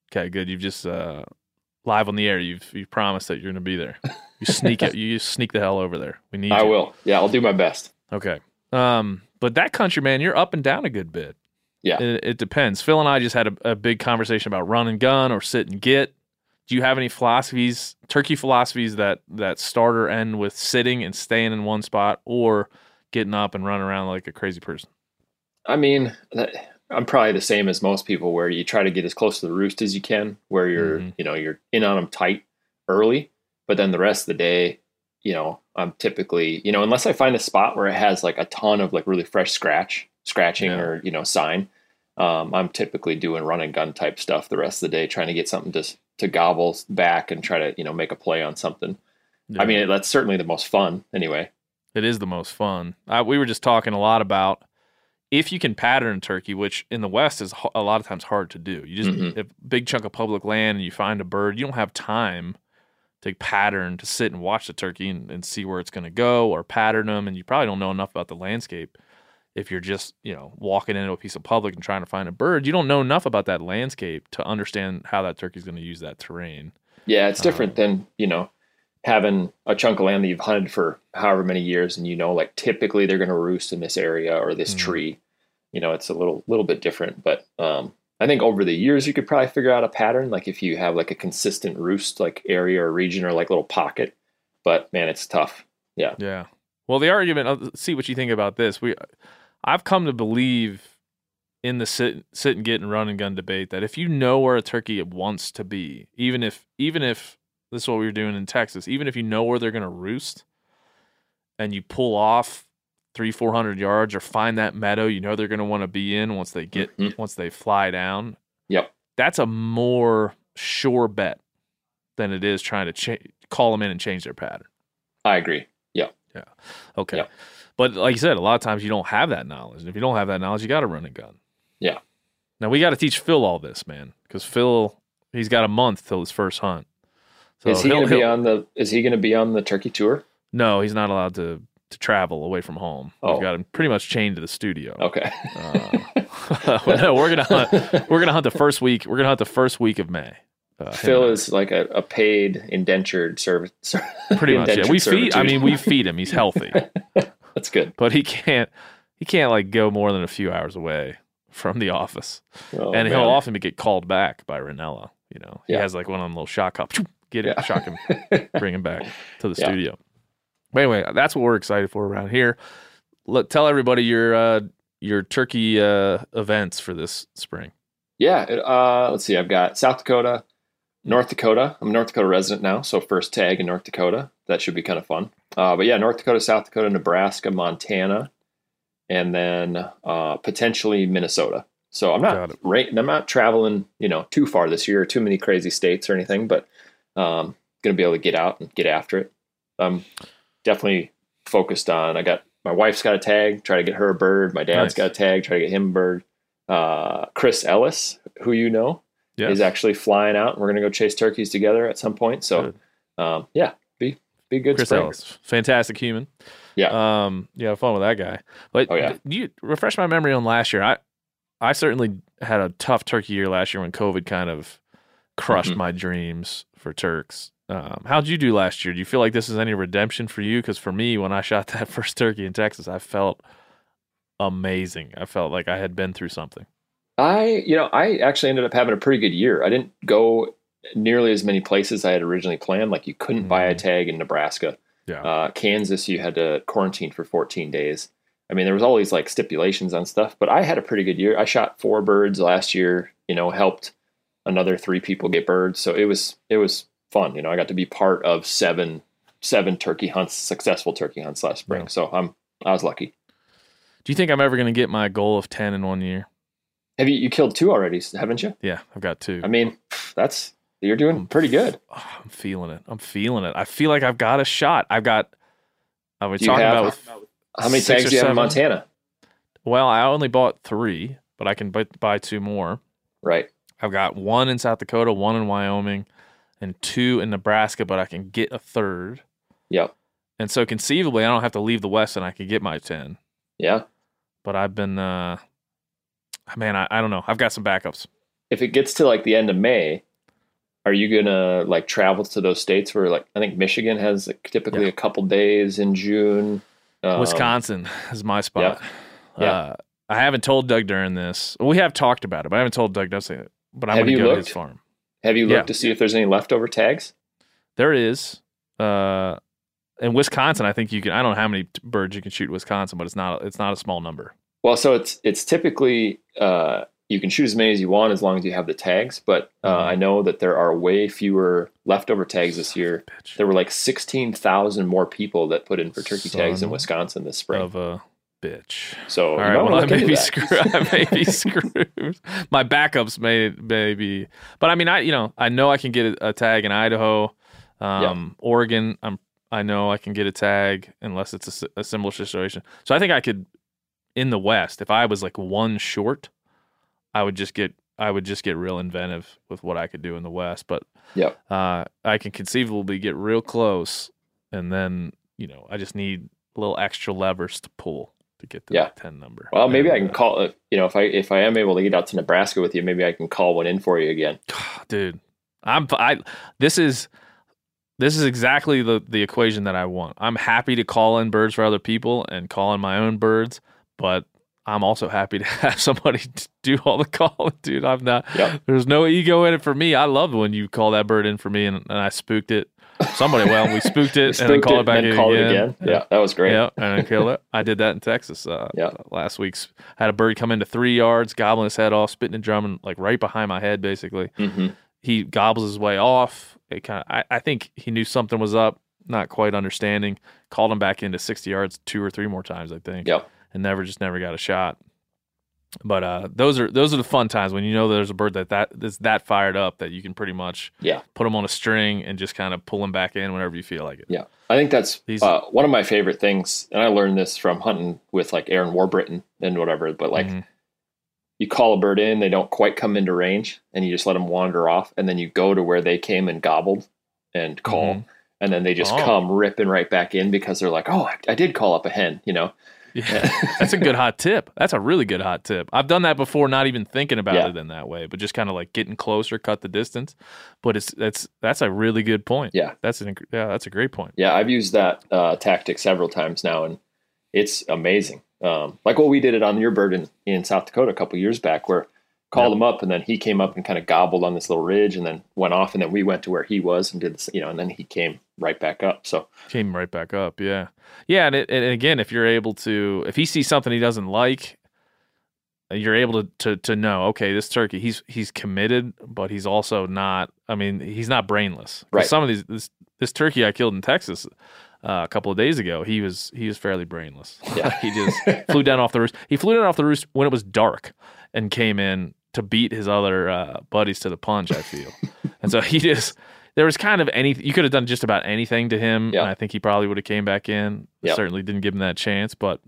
Okay, good. You've just uh, live on the air. You've you promised that you're going to be there. You sneak it. You sneak the hell over there. We need. I you. will. Yeah, I'll do my best. Okay. Um, but that country, man, you're up and down a good bit. Yeah. It, it depends. Phil and I just had a, a big conversation about run and gun or sit and get. Do you have any philosophies, turkey philosophies that that start or end with sitting and staying in one spot, or getting up and running around like a crazy person? I mean, that, I'm probably the same as most people, where you try to get as close to the roost as you can, where you're, Mhm. you know, you're in on them tight early, but then the rest of the day, you know, I'm typically, you know, unless I find a spot where it has like a ton of like really fresh scratch, scratching Yeah. or, you know, sign, um, I'm typically doing run and gun type stuff the rest of the day, trying to get something to, to gobble back and try to, you know, make a play on something. Yeah. I mean, that's certainly the most fun anyway. It is the most fun. I, we were just talking a lot about if you can pattern turkey, which in the West is ho- a lot of times hard to do. You just Mhm. a big chunk of public land and you find a bird, you don't have time to pattern to sit and watch the turkey and, and see where it's going to go or pattern them, and you probably don't know enough about the landscape. If you're just, you know, walking into a piece of public and trying to find a bird, you don't know enough about that landscape to understand how that turkey's going to use that terrain. Yeah, it's different Um, than, you know, having a chunk of land that you've hunted for however many years and you know, like typically they're going to roost in this area or this Mhm. tree. You know, it's a little little bit different. But um, I think over the years you could probably figure out a pattern, like if you have like a consistent roost like area or region or like little pocket. But man, it's tough. Yeah. Yeah. Well, the argument, uh, see what you think about this. We, I've come to believe in the sit, sit and get and run and gun debate that if you know where a turkey wants to be, even if, even if this is what we were doing in Texas, even if you know where they're going to roost and you pull off three, four hundred yards or find that meadow, you know, they're going to want to be in once they get, Mhm. once they fly down. Yep. That's a more sure bet than it is trying to cha- call them in and change their pattern. I agree. Yeah. Okay. Yeah. But like you said, a lot of times you don't have that knowledge. And if you don't have that knowledge, you got to run a gun. Yeah. Now we got to teach Phil all this, man, because Phil, he's got a month till his first hunt. So is he he'll- going to be he'll- on the, is he going to be on the turkey tour? No, he's not allowed to, to travel away from home. Oh. We've got him pretty much chained to the studio. Okay. Uh, no, we're gonna hunt. We're gonna hunt the first week. We're gonna hunt the first week of May. Uh, him Phil and I. is like a, a paid indentured service. pretty much. Yeah, we feed. I mean, we feed him. He's healthy, That's good. but he can't. He can't like go more than a few hours away from the office, Oh, and man. he'll often get called back by Ranella. You know, he Yeah. has like one of them little shock cups. Get it, Yeah. shock him, bring him back to the Yeah. studio. But anyway, that's what we're excited for around here. Let tell everybody your uh, your turkey uh, events for this spring. Yeah. it- Uh, let's see. I've got South Dakota, North Dakota. I'm a North Dakota resident now, so first tag in North Dakota. That should be kind of fun. Uh, but yeah, North Dakota, South Dakota, Nebraska, Montana, and then uh, potentially Minnesota. So I'm Got not it. right. I'm not traveling, you know, too far this year, or too many crazy states or anything. But um, going to be able to get out and get after it. I'm definitely focused on. I got my wife's got a tag. Try to get her a bird. My dad's Nice. got a tag. Try to get him a bird. Uh, Chris Ellis, who you know, Yeah, is actually flying out, and we're going to go chase turkeys together at some point. So, um, yeah, be be good. Chris spring. Ellis, fantastic human. Yeah. Um, you have fun with that guy. But Oh, yeah. d- you refresh my memory on last year. I, I certainly had a tough turkey year last year when COVID kind of crushed Mhm. my dreams for turks. Um, how'd you do last year? Do you feel like this is any redemption for you? Because for me, when I shot that first turkey in Texas, I felt amazing. I felt like I had been through something. I, you know, I actually ended up having a pretty good year. I didn't go nearly as many places I had originally planned. Like you couldn't buy a Mhm. tag in Nebraska. Yeah. Uh, Kansas, you had to quarantine for fourteen days. I mean, there was always like stipulations on stuff, but I had a pretty good year. I shot four birds last year, you know, helped another three people get birds. So it was, it was fun. You know, I got to be part of seven, seven turkey hunts, successful turkey hunts last spring. Yeah. So I'm, I was lucky. Do you think I'm ever going to get my goal of ten in one year? Have you, you killed two already, haven't you? Yeah, I've got two. I mean, that's, you're doing pretty good. Oh, I'm feeling it. I'm feeling it. I feel like I've got a shot. I've got. I was Do you talking have- about with. How many Six tags or do you have in seven? Montana? Well, I only bought three, but I can buy, buy two more. Right. I've got one in South Dakota, one in Wyoming, and two in Nebraska, but I can get a third. Yep. And so conceivably, I don't have to leave the West and I could get my ten. Yeah. But I've been, uh, man, I, I don't know. I've got some backups. if it gets to like the end of May, are you gonna like travel to those states where like I think Michigan has like, typically Yeah. a couple days in June? Um, Wisconsin is my spot. Yeah. Yeah. Uh, I haven't told Doug during this. We have talked about it, but I haven't told Doug nothing. But I'm Have going to you go to looked? his farm. Have you looked Yeah. to see if there's any leftover tags? There is. Uh, in Wisconsin, I think you can. I don't know how many t- birds you can shoot in Wisconsin, but it's not. It's not a small number. Well, so it's it's typically uh, you can shoot as many as you want as long as you have the tags. But uh, Mhm. I know that there are way fewer leftover tags this year. Bitch. There were like sixteen thousand more people that put in for turkey tags in Son Wisconsin this spring. Of a bitch. So All you right, might wanna well, I look may into be that. screwed. I may be screwed. My backups may, may be, but I mean, I you know, I know I can get a, a tag in Idaho, um, Oregon. I'm, I know I can get a tag unless it's a s- a, similar situation. So I think I could, in the West, if I was like one short, I would just get, I would just get real inventive with what I could do in the West. But Yep. uh, I can conceivably get real close, and then you know, I just need a little extra levers to pull to get the Yeah. ten number. Well, maybe I And, can call it. You know, if I if I am able to get out to Nebraska with you, maybe I can call one in for you again. uh, dude. I'm I. This is this is exactly the the equation that I want. I'm happy to call in birds for other people and call in my own birds, but I'm also happy to have somebody to do all the calling, dude. I'm not. Yep. There's no ego in it for me. I love when you call that bird in for me and, and I spooked it. Somebody, well, we spooked it and then Spooked called it it back and then in called again. it again. Yeah, that was great. Yeah, and then killed it. I did that in Texas. Uh, Yeah. Last week's had a bird come into three yards, gobbling his head off, spitting and drumming like right behind my head, basically. hmm He gobbles his way off. It kind of, I, I think he knew something was up, not quite understanding. Called him back into sixty yards two or three more times, I think. Yep. And never, just never got a shot. But uh, those are those are the fun times when you know there's a bird that that is that fired up that you can pretty much Yeah. put him on a string and just kind of pull him back in whenever you feel like it. Yeah. I think that's These- uh, one of my favorite things, and I learned this from hunting with like Aaron Warburton and whatever. But like, Mhm. you call a bird in, they don't quite come into range, and you just let them wander off, and then you go to where they came and gobbled and call, Mhm. and then they just Oh. come ripping right back in because they're like, oh, I, I did call up a hen, you know. Yeah, that's a good hot tip. That's a really good hot tip. I've done that before, not even thinking about Yeah. it in that way, but just kind of like getting closer, cut the distance. But it's that's that's a really good point. Yeah. that's an inc- yeah, that's a great point. Yeah, I've used that uh, tactic several times now, and it's amazing. Um, like what we did it on your bird in, in South Dakota a couple years back, where called Yep. him up, and then he came up and kind of gobbled on this little ridge, and then went off, and then we went to where he was and did this, you know, and then he came right back up. So Came right back up. Yeah, yeah, and, it, and again, if you're able to, if he sees something he doesn't like, you're able to to to know, okay, this turkey, he's he's committed, but he's also not. I mean, he's not brainless. 'Cause Right. Some of these this this turkey I killed in Texas uh, a couple of days ago, he was he was fairly brainless. Yeah. he just flew down off the roost. He flew down off the roost when it was dark and came in to beat his other uh, buddies to the punch, I feel. And so he just there was kind of anything you could have done just about anything to him, Yeah. and I think he probably would have came back in. Yeah. Certainly didn't give him that chance, but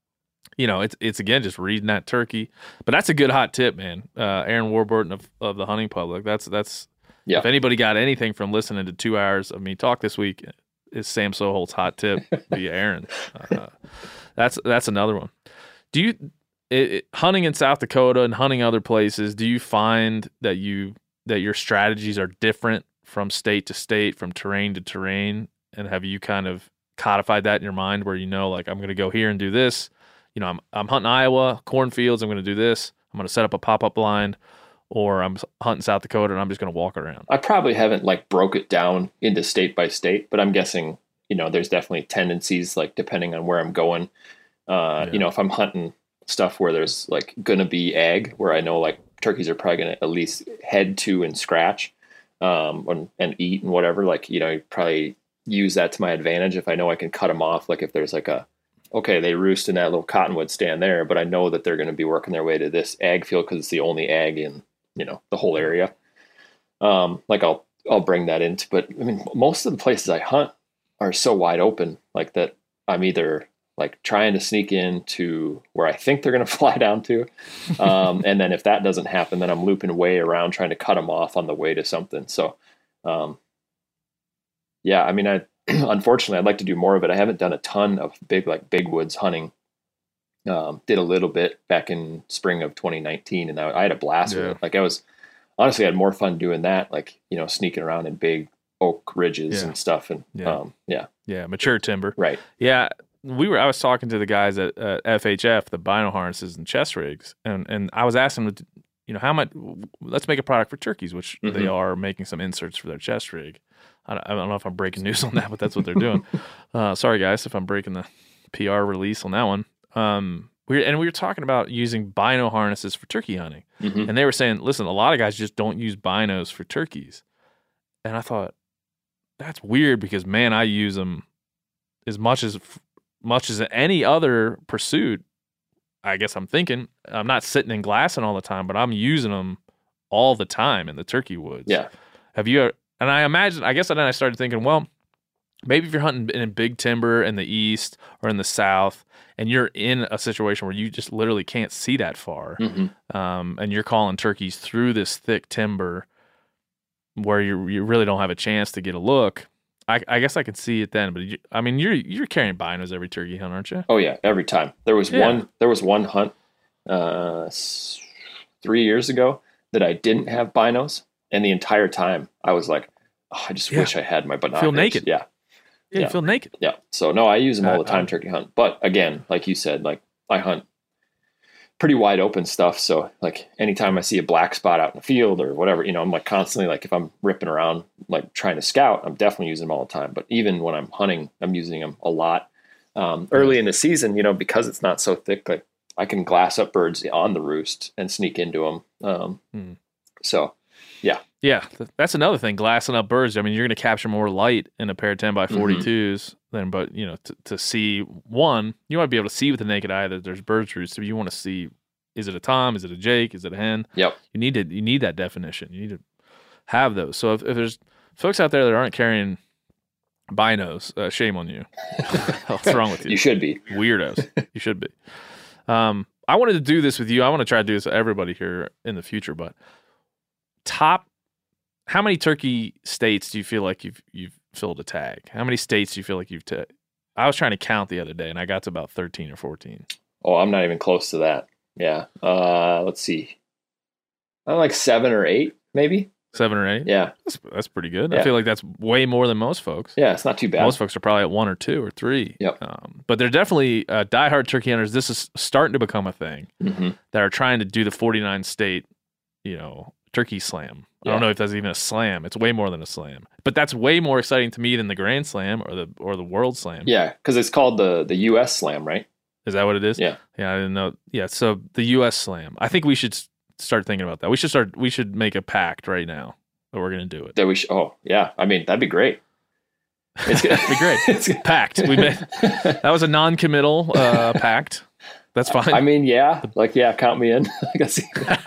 you know, it's it's again just reading that turkey. But that's a good hot tip, man. Uh, Aaron Warburton of, of the Hunting Public. That's that's Yeah. if anybody got anything from listening to two hours of me talk this week, is Sam Soholt's hot tip via Aaron. Uh, that's that's another one. Do you it, it, hunting in South Dakota and hunting other places? Do you find that you that your strategies are different from state to state, from terrain to terrain? And have you kind of codified that in your mind where you know, like, I'm going to go here and do this? You know, I'm I'm hunting Iowa cornfields. I'm going to do this. I'm going to set up a pop up blind, or I'm hunting South Dakota and I'm just going to walk around. I probably haven't like broke it down into state by state, but I'm guessing, you know, there's definitely tendencies, like depending on where I'm going. Uh, Yeah. You know, if I'm hunting stuff where there's like going to be ag, where I know like turkeys are probably going to at least head to and scratch um, and, and eat and whatever, like, you know, you probably use that to my advantage if I know I can cut them off. Like if there's like a, okay, they roost in that little cottonwood stand there, but I know that they're going to be working their way to this ag field because it's the only ag in, you know, the whole area. Um, like I'll, I'll bring that into, but I mean, most of the places I hunt are so wide open, like that I'm either like trying to sneak in to where I think they're going to fly down to. Um, and then if that doesn't happen, then I'm looping way around trying to cut them off on the way to something. So, um, yeah, I mean, I, unfortunately, I'd like to do more of it. I haven't done a ton of big, like big woods hunting. Um, did a little bit back in spring of twenty nineteen, and I, I had a blast with Yeah. it. Like I was, honestly had more fun doing that, like, you know, sneaking around in big oak ridges Yeah. and stuff. And Yeah. um, yeah, Yeah, mature timber. right. Yeah, we were. I was talking to the guys at uh, F H F, the bino harnesses and chest rigs, and and I was asking them, you know, how much? Let's make a product for turkeys, which they Mhm. are making some inserts for their chest rig. I don't, I don't know if I'm breaking news on that, but that's what they're doing. uh, sorry, guys, if I'm breaking the P R release on that one. Um, we and we were talking about using bino harnesses for turkey hunting, Mhm. and they were saying, listen, a lot of guys just don't use binos for turkeys, and I thought that's weird because man, I use them as much as much as any other pursuit. I guess I'm thinking I'm not sitting and glassing all the time, but I'm using them all the time in the turkey woods. Yeah. Have you? And I imagine, I guess then I started thinking, well, maybe if you're hunting in big timber in the east or in the south, and you're in a situation where you just literally can't see that far, Mhm. um, and you're calling turkeys through this thick timber, where you you really don't have a chance to get a look. I, I guess I could see it then, but you, I mean, you're you're carrying binos every turkey hunt, aren't you? Oh yeah, every time. There was Yeah. one. There was one hunt uh, s- three years ago that I didn't have binos, and the entire time I was like, oh, I just Yeah. wish I had my binoculars. naked. Yeah, Yeah, Yeah. you feel naked. yeah. So no, I use them all Uh, the time um, turkey hunt. But again, like you said, like I hunt pretty wide open stuff. So like anytime I see a black spot out in the field or whatever, you know, I'm like constantly like if I'm ripping around like trying to scout, I'm definitely using them all the time. But even when I'm hunting, I'm using them a lot. Um, early in the season, you know, because it's not so thick, like I can glass up birds on the roost and sneak into them. Um, Hmm. So Yeah, th- that's another thing. Glassing up birds. I mean, you're going to capture more light in a pair of ten by forty-twos than, but you know, to, to see one, you might be able to see with the naked eye that there's birds roosts. So you want to see, is it a tom? Is it a jake? Is it a hen? yep. You need to, you need that definition. You need to have those. So if, if there's folks out there that aren't carrying binos, uh, shame on you. What's wrong with you? You should be. Weirdos. You should be. Um, I wanted to do this with you. I want to try to do this with everybody here in the future, but top, how many turkey states do you feel like you've you've filled a tag? How many states do you feel like you've ta- I was trying to count the other day and I got to about thirteen or fourteen. Oh, I'm not even close to that. Yeah. Uh, let's see. I'm like seven or eight, maybe. Seven or eight? Yeah. That's, that's pretty good. I Yeah. feel like that's way more than most folks. Yeah. It's not too bad. Most folks are probably at one or two or three. Yep. Um, but they're definitely uh, diehard turkey hunters. This is starting to become a thing hmm that are trying to do the forty-nine state, you know, turkey slam. I Yeah. don't know if that's even a slam. It's way more than a slam. But that's way more exciting to me than the Grand Slam or the or the World Slam. Yeah. Because it's called the, the U S Slam, right? Is that what it is? Yeah. Yeah, I didn't know. Yeah, so the U S Slam. I think we should s- start thinking about that. We should start we should make a pact right now that we're going to do it. That we should. Oh, yeah. I mean, that'd be great. It's good. That'd be great. It's good. Pact. We made, that was a non-committal uh, pact. That's fine. I mean, yeah. Like, yeah, count me in. I guess.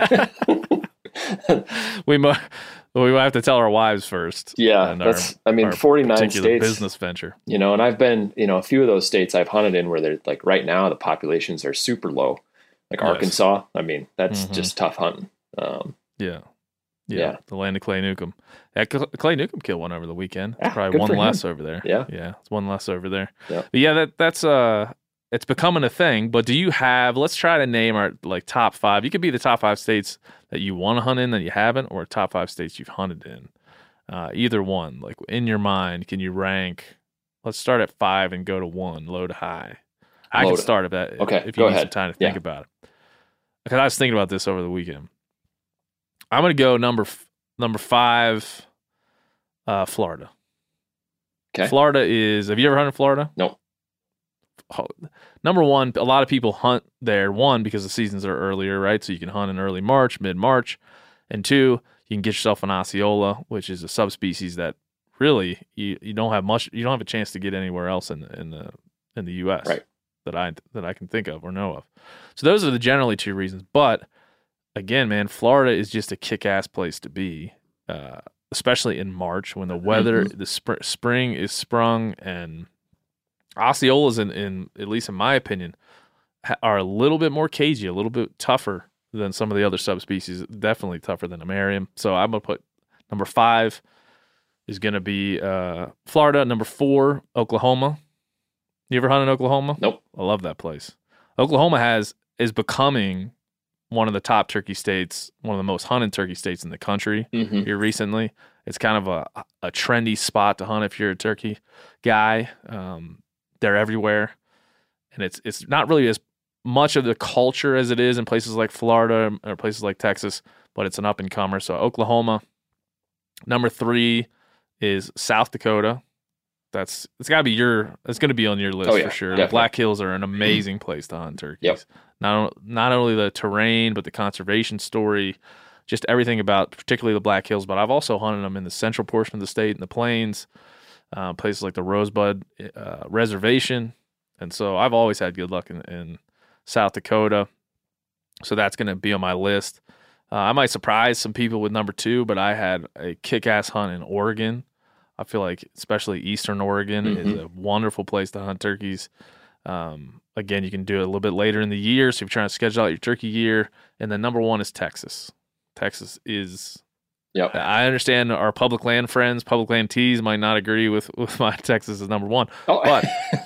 we mu- we might have to tell our wives first. Yeah. and our- That's, I mean, our forty-nine particular states. business venture. You know, and I've been, you know, a few of those states I've hunted in where they're like right now the populations are super low, like Yes. Arkansas. I mean, that's Mhm. just tough hunting. Um, Yeah. yeah. Yeah. The land of Clay Newcomb. Yeah, Cl- Clay Newcomb killed one over the weekend. It's Yeah, probably good one for him. less over there. Yeah. Yeah. It's one less over there. Yeah. But yeah, that that's uh it's becoming a thing. But do you have let's try to name our like top five. You could be the top five states that you want to hunt in that you haven't, or top five states you've hunted in. Uh, either one. Like in your mind, can you rank let's start at five and go to one, low to high. I Low can to- start at that Okay, if you go need some ahead. time to think Yeah. about it. Because I was thinking about this over the weekend. I'm gonna go number f- number five, uh, Florida. Okay. Florida is. Have you ever hunted Florida? No. Oh, number one, a lot of people hunt there. One, because the seasons are earlier, right? So you can hunt in early March, mid March, and two, you can get yourself an Osceola, which is a subspecies that really you, you don't have much. You don't have a chance to get anywhere else in the in the in the U S Right. that I that I can think of or know of. So those are the generally two reasons. But again, man, Florida is just a kick-ass place to be, uh, especially in March when the weather, the sp- spring is sprung, and Osceolas, in, in at least in my opinion, ha- are a little bit more cagey, a little bit tougher than some of the other subspecies. Definitely tougher than Amarium. So I'm gonna put number five is gonna be uh, Florida. Number four, Oklahoma. You ever hunted in Oklahoma? Nope. I love that place. Oklahoma has is becoming one of the top turkey states, one of the most hunted turkey states in the country Mhm. here recently. It's kind of a a trendy spot to hunt if you're a turkey guy. Um, they're everywhere, and it's it's not really as much of the culture as it is in places like Florida or places like Texas, but it's an up and comer. So Oklahoma. Number three is South Dakota. That's it's got to be your. It's going to be on your list Oh, yeah, for sure. The definitely. Black Hills are an amazing place to hunt turkeys. Yep. Not not only the terrain, but the conservation story, just everything about particularly the Black Hills. But I've also hunted them in the central portion of the state, in the plains, uh, places like the Rosebud uh, Reservation, and so I've always had good luck in, in South Dakota. So that's going to be on my list. Uh, I might surprise some people with number two, but I had a kick-ass hunt in Oregon. I feel like especially Eastern Oregon Mm-hmm. is a wonderful place to hunt turkeys. Um, again, you can do it a little bit later in the year, so if you're trying to schedule out your turkey year. And then number one is Texas. Texas is Yep. I understand our public land friends, public land tees might not agree with, with my Texas is number one. Oh, But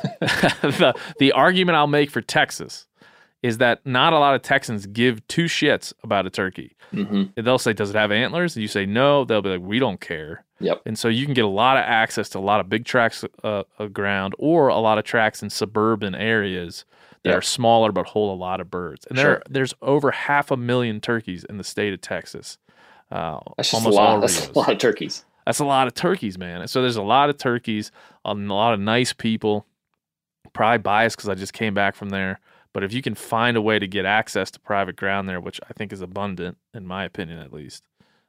the, the argument I'll make for Texas is that not a lot of Texans give two shits about a turkey. Mhm. They'll say, does it have antlers? And you say no. They'll be like, we don't care. Yep. And so you can get a lot of access to a lot of big tracts uh, of ground or a lot of tracts in suburban areas that Yep. are smaller but hold a lot of birds. And there, Sure. are, there's over half a million turkeys in the state of Texas. Uh, That's just a almost all lot. That's a Rios. lot of turkeys. That's a lot of turkeys, man. And so there's a lot of turkeys, a lot of nice people. Probably biased because I just came back from there. But if you can find a way to get access to private ground there, which I think is abundant, in my opinion at least,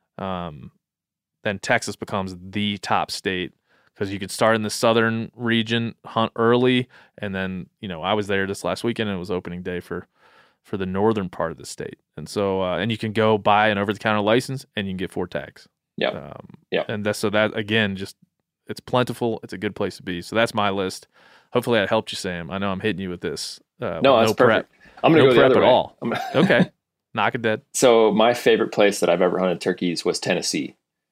um, then Texas becomes the top state because you could start in the southern region, hunt early, and then, you know, I was there this last weekend and it was opening day for for the northern part of the state. And so, uh, and you can go buy an over-the-counter license and you can get four tags. Yep. Um, Yep. And that's, so that, again, just, it's plentiful. It's a good place to be. So that's my list. Hopefully that helped you, Sam. I know I'm hitting you with this. Uh, No, with that's perfect. prep. I'm going to No go the prep other at way. all. I'm- Okay. Knock it dead. So my favorite place that I've ever hunted turkeys was Tennessee.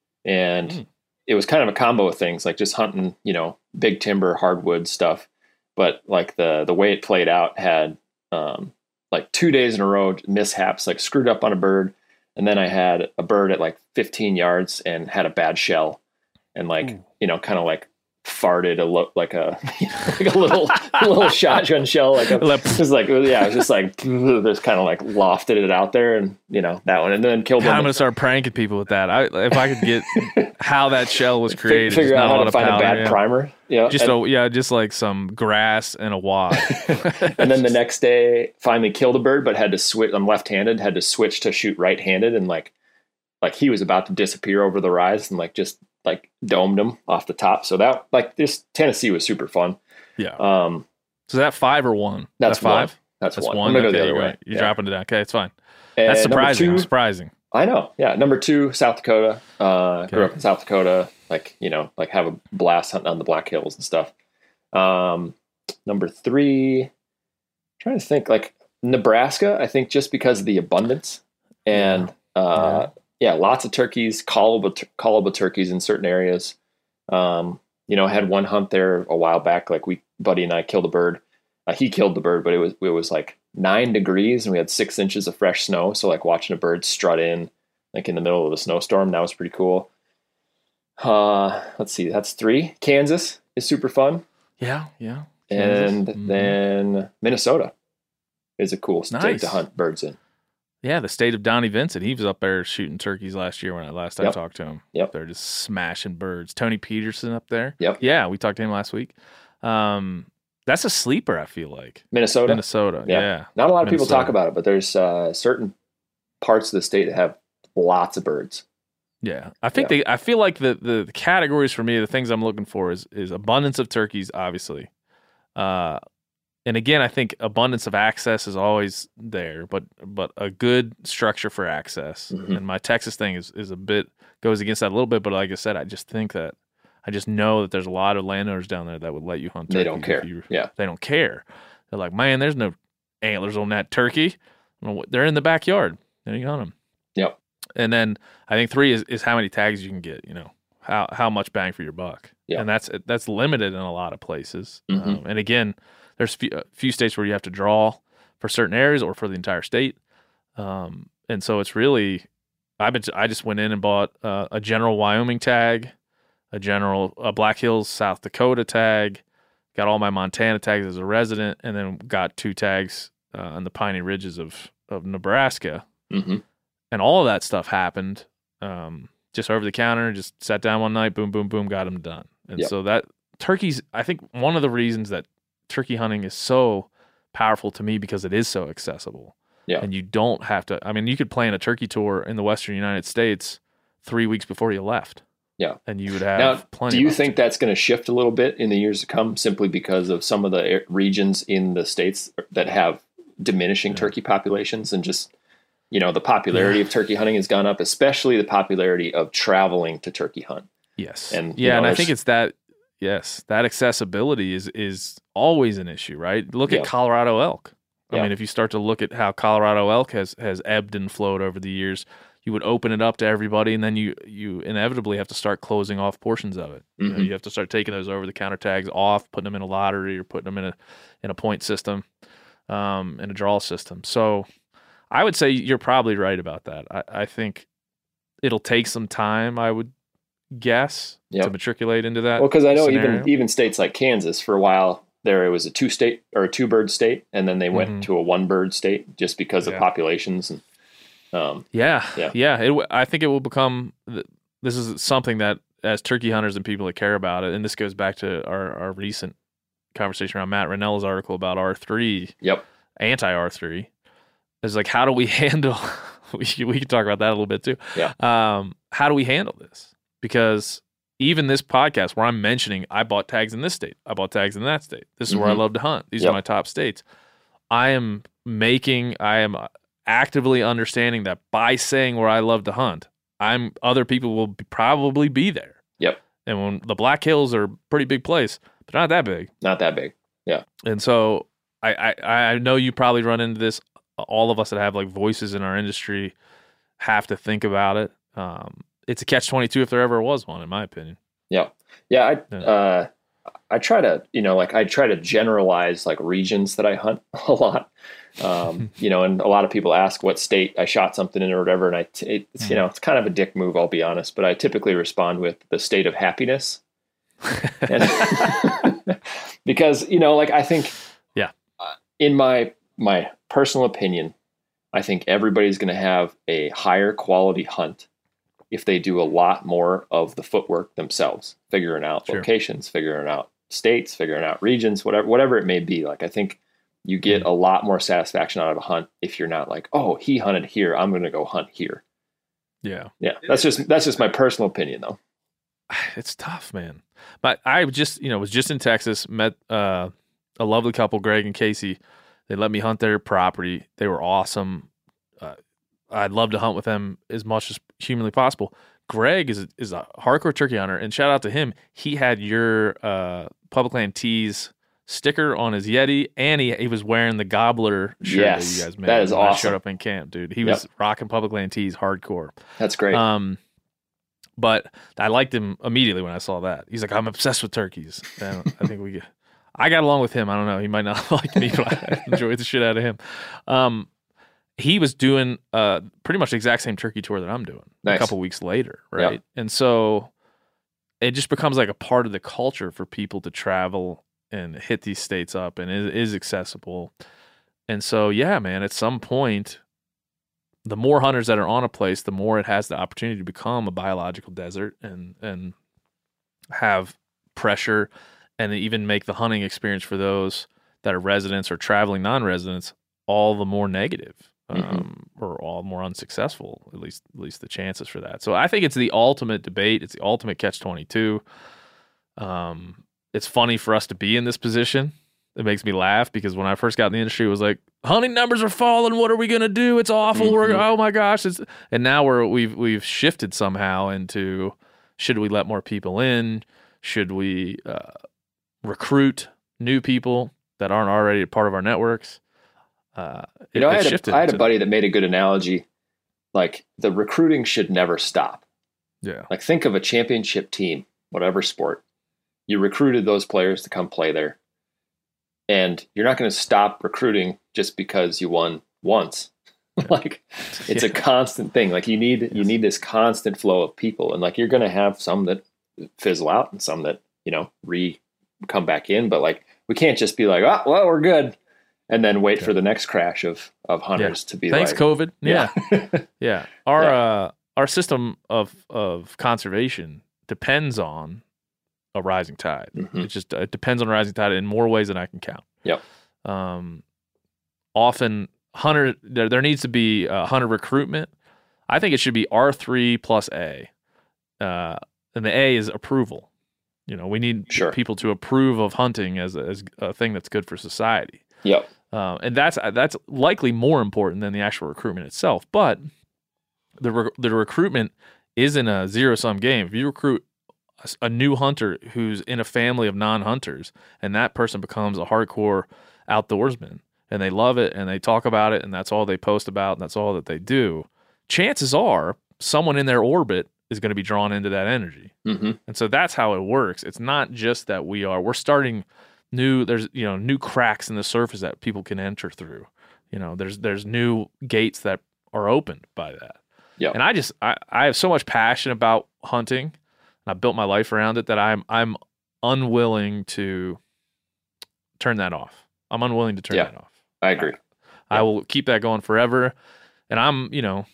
And Mm. it was kind of a combo of things, like just hunting, you know, big timber, hardwood stuff. But like the the way it played out had um, like two days in a row mishaps, like screwed up on a bird. And then I had a bird at like fifteen yards and had a bad shell and like, Ooh. you know, kind of like farted a lo- like a like a little little shotgun shell, like a, it was like yeah, it was just like just kind of like lofted it out there, and you know that one, and then killed God, I'm one. gonna start pranking people with that. I, if I could get how that shell was created, Figure just out not a how lot to of find powder, a bad yeah. primer, you know, Just and, a, yeah, just like some grass and a wad. and then the next day finally killed a bird, but had to switch. I'm left-handed, had to switch to shoot right-handed, and like like he was about to disappear over the rise, and like just like domed him off the top. So that like this Tennessee was super fun. Yeah. Um, So is that five or one? That's that five. one. That's, That's one. one. I'm gonna Okay, go the other you're way. right. You're Yeah. dropping it down. Okay, it's fine. And That's number surprising. two- surprising. I know. Yeah. Number two, South Dakota. Uh, Okay. Grew up in South Dakota. Like, you know, like have a blast hunting on the Black Hills and stuff. Um, number three, I'm trying to think like Nebraska, I think just because of the abundance and, uh, yeah, lots of turkeys, callable, tur- callable turkeys in certain areas. Um, you know, I had one hunt there a while back. Like we, buddy and I killed a bird. Uh, he killed the bird, but it was, it was like nine degrees and we had six inches of fresh snow. So like watching a bird strut in, like in the middle of the snowstorm, that was pretty cool. Uh, let's see, that's three. Kansas is super fun. Yeah, yeah. And Kansas. Mhm. then Minnesota is a cool state Nice. to hunt birds in. Yeah, the state of Donnie Vincent. He was up there shooting turkeys last year when I last I Yep. talked to him. Yep. They're just smashing birds. Tony Peterson up there. Yep. Yeah, we talked to him last week. Um, that's a sleeper, I feel like. Minnesota. Minnesota. Yeah. Yeah. Not a lot of people Minnesota. talk about it, but there's uh, certain parts of the state that have lots of birds. Yeah. I think Yeah. they I feel like the, the the categories for me, the things I'm looking for is is abundance of turkeys, obviously. Uh and again, I think abundance of access is always there, but but a good structure for access. Mhm. And my Texas thing is is a bit goes against that a little bit, but like I said, I just think that I just know that there's a lot of landowners down there that would let you hunt turkeys. They don't if care. you- Yeah. They don't care. They're like, man, there's no antlers on that turkey. Well, they're in the backyard. There you hunt them. Yep. And then I think three is, is how many tags you can get. You know, how how much bang for your buck. Yeah. And that's that's limited in a lot of places. Mhm. Um, and again, there's few, a few states where you have to draw for certain areas or for the entire state. Um, and so it's really, I've been, I just went in and bought uh, a General Wyoming tag, a General a Black Hills, South Dakota tag, got all my Montana tags as a resident, and then got two tags uh, on the Piney Ridges of, of Nebraska. Mm-hmm. And all of that stuff happened um, just over the counter, just sat down one night, boom, boom, boom, got them done. And Yep. so that turkeys, I think one of the reasons that turkey hunting is so powerful to me because it is so accessible. Yeah. And you don't have to, I mean, you could plan a turkey tour in the Western United States three weeks before you left. Yeah. And you would have Now, plenty do you of think that's going to shift a little bit in the years to come simply because of some of the air- regions in the states that have diminishing Yeah. turkey populations and just, you know, the popularity Yeah. of turkey hunting has gone up, especially the popularity of traveling to turkey hunt? Yes. And, you yeah, know, and I there's- think it's that, yes, that accessibility is is always an issue, right? Look Yeah. at Colorado elk. I Yeah. mean, if you start to look at how Colorado elk has, has ebbed and flowed over the years, you would open it up to everybody, and then you you inevitably have to start closing off portions of it. You know, Mhm. you have to start taking those over the counter tags off, putting them in a lottery or putting them in a in a point system, um, in a draw system. So I would say you're probably right about that. I, I think it'll take some time, I would guess, Yep. to matriculate into that. Well, because I know scenario. even even states like Kansas, for a while there, it was a two state or a two bird state, and then they went Mhm. to a one bird state just because Yeah. of populations. And um, Yeah, Yeah. yeah. It, w- I think it will become. th- This is something that, as turkey hunters and people that care about it, and this goes back to our, our recent conversation around Matt Ranella's article about R three, yep, anti R three. Is like, how do we handle? we we can talk about that a little bit too. Yeah. Um, how do we handle this? Because even this podcast where I'm mentioning I bought tags in this state, I bought tags in that state. This is where I Mhm. love to hunt. These Yep. are my top states. I am making. I am actively understanding that by saying where I love to hunt, I'm other people will be, probably be there. Yep. And when the Black Hills are a pretty big place, but not that big. not that big. And so I, I I know you probably run into this. All of us that have like voices in our industry have to think about it. Um, it's a catch twenty-two if there ever was one, in my opinion. Yeah, yeah. I Yeah. uh, I try to, you know, like I try to generalize like regions that I hunt a lot. Um, you know, and a lot of people ask what state I shot something in or whatever, and I, t- it's you know, it's kind of a dick move, I'll be honest, but I typically respond with the state of happiness, and because you know, like I think, Yeah. uh, in my my personal opinion, I think everybody's going to have a higher quality hunt if they do a lot more of the footwork themselves, figuring out Sure. locations, figuring out states, figuring out regions, whatever whatever it may be. Like I think you get a lot more satisfaction out of a hunt if you're not like, oh, he hunted here, I'm going to go hunt here. Yeah. Yeah, that's just that's just my personal opinion, though. It's tough, man. But I just, you know, was just in Texas, met uh, a lovely couple, Greg and Casey. They let me hunt their property. They were awesome. Uh, I'd love to hunt with them as much as humanly possible. Greg is is a hardcore turkey hunter, and shout out to him. He had your uh, Public Land Tees sticker on his Yeti, and he he was wearing the Gobbler shirt Yes, that you guys made. that is when I awesome. showed up in camp, dude. He Yep. was rocking Public Land Tees hardcore. That's great. Um, but I liked him immediately when I saw that. He's like, I'm obsessed with turkeys. And I think we, I got along with him. I don't know. He might not like me, but I enjoyed the shit out of him. Um, he was doing uh pretty much the exact same turkey tour that I'm doing Nice. a couple weeks later, right? Yep. And so it just becomes like a part of the culture for people to travel and hit these states up, and it is accessible. And so, yeah, man, at some point, the more hunters that are on a place, the more it has the opportunity to become a biological desert and and have pressure, and even make the hunting experience for those that are residents or traveling non-residents all the more negative, um, Mhm. or all more unsuccessful. At least, at least the chances for that. So I think it's the ultimate debate. It's the ultimate catch twenty-two. Um, it's funny for us to be in this position. It makes me laugh because when I first got in the industry, it was like, hunting numbers are falling. What are we gonna do? It's awful. We're Mhm. oh my gosh. It's, and now we're we've we've shifted somehow into, should we let more people in? Should we uh, recruit new people that aren't already a part of our networks? Uh, You know, it- I it had, shifted a, I had a to- buddy that made a good analogy. Like the recruiting should never stop. Yeah, Like think of a championship team, whatever sport. You recruited those players to come play there. And you're not going to stop recruiting just because you won once. like it's Yeah. a constant thing. Like you need you need this constant flow of people, and like you're going to have some that fizzle out and some that you know re come back in. But like we can't just be like, oh well, we're good, and then wait Yeah. for the next crash of of hunters to be Thanks, like, COVID. Yeah, yeah, yeah. Our Yeah. uh, our system of of conservation depends on a rising tide. Mhm. It just it depends on a rising tide in more ways than I can count. Yep. Um, often hunter there there needs to be uh, hunter recruitment. I think it should be R three plus A, uh, and the A is approval. You know, we need Sure. people to approve of hunting as a, as a thing that's good for society. Yep. Uh, and that's that's likely more important than the actual recruitment itself. But the re- the recruitment isn't a zero sum game. If you recruit a, s- a new hunter who's in a family of non hunters, and that person becomes a hardcore outdoorsman, and they love it, and they talk about it, and that's all they post about, and that's all that they do, chances are someone in their orbit is going to be drawn into that energy. hmm And so that's how it works. It's not just that we are, we're starting new, there's, you know, new cracks in the surface that people can enter through. You know, there's, there's new gates that are opened by that. Yep. And I just, I, I have so much passion about hunting, and I built my life around it that I'm, I'm unwilling to turn that off. I'm unwilling to turn Yeah. that off. I agree. I will keep that going forever. And I'm, you know,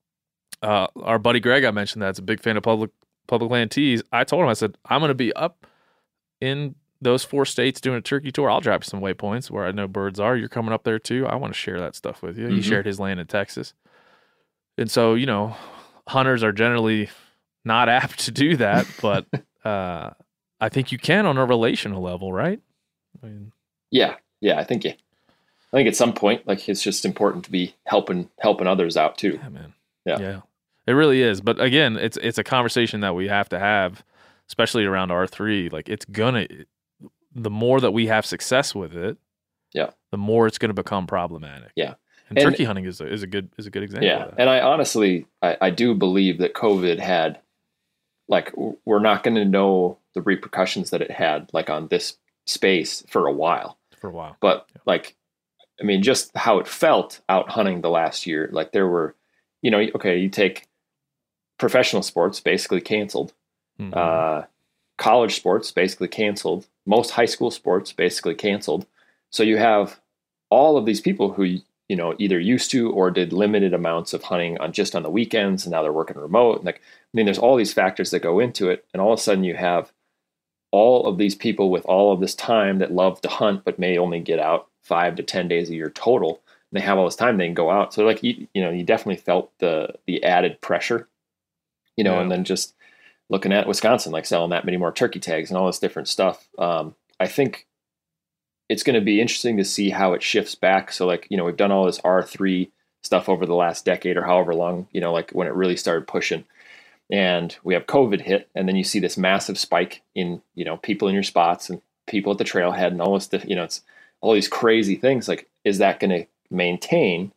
uh, our buddy Greg, I mentioned that's a big fan of public public land tees. I told him, I said, I'm going to be up in those four states doing a turkey tour. I'll drop you some waypoints where I know birds are. You're coming up there too. I want to share that stuff with you. He Mhm. shared his land in Texas. And so, you know, hunters are generally not apt to do that, but uh, I think you can on a relational level, right? I mean, Yeah. Yeah. I think, yeah. I think at some point, like it's just important to be helping, helping others out too. yeah, man. Yeah. Yeah. It really is. But again, it's it's a conversation that we have to have, especially around R three. Like it's gonna the more that we have success with it, Yeah. the more it's gonna become problematic. Yeah. And, And- turkey hunting is a, is a good is a good example Yeah. of that. And I honestly, I, I do believe that COVID had, like, w- we're not going to know the repercussions that it had, like, on this space for a while. For a while. But, like, I mean, just how it felt out hunting the last year, like, there were, you know, okay, you take professional sports basically canceled, Mhm. uh, college sports basically canceled, most high school sports basically canceled. So you have all of these people who, you know, either used to or did limited amounts of hunting on just on the weekends, and now they're working remote. And like, I mean, there's all these factors that go into it, and all of a sudden you have all of these people with all of this time that love to hunt, but may only get out five to ten days a year total. And they have all this time they can go out. So like, you, you know, you definitely felt the the added pressure, you know, Yeah. and then just looking at Wisconsin, like selling that many more turkey tags and all this different stuff. Um, I think it's going to be interesting to see how it shifts back. So like, you know, we've done all this R three stuff over the last decade or however long, you know, like when it really started pushing, and we have COVID hit, and then you see this massive spike in, you know, people in your spots and people at the trailhead and all this, diff- you know, it's all these crazy things. Like, is that going to maintain,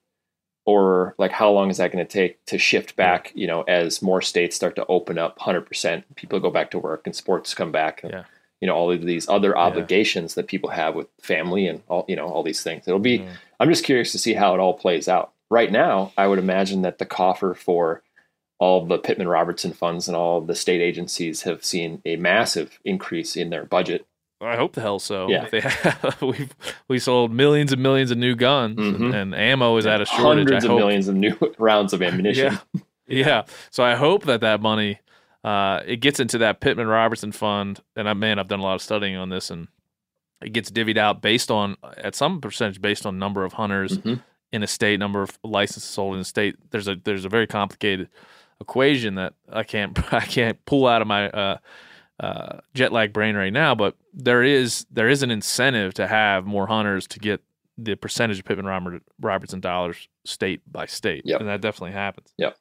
or like, how long is that going to take to shift back, you know, as more states start to open up one hundred percent, people go back to work and sports come back, and, Yeah. you know, all of these other obligations that people have with family and all, you know, all these things. It'll be, Mm. I'm just curious to see how it all plays out. Right now, I would imagine that the coffer for all the Pittman Robertson funds and all the state agencies have seen a massive increase in their budget. I hope the hell so. Yeah. If they have, we've we sold millions and millions of new guns, and, Mhm. and ammo is at a shortage. Hundreds I of hope. millions of new rounds of ammunition. Yeah, yeah. So I hope that that money uh, it gets into that Pittman Robertson fund. And I man, I've done a lot of studying on this, and it gets divvied out based on at some percentage based on number of hunters Mhm. in a state, number of licenses sold in a state. There's a there's a very complicated equation that I can't I can't pull out of my uh, uh, jet lag brain right now, but there is there is an incentive to have more hunters to get the percentage of Pittman Robert, Robertson dollars state by state, Yep. and that definitely happens. Yep.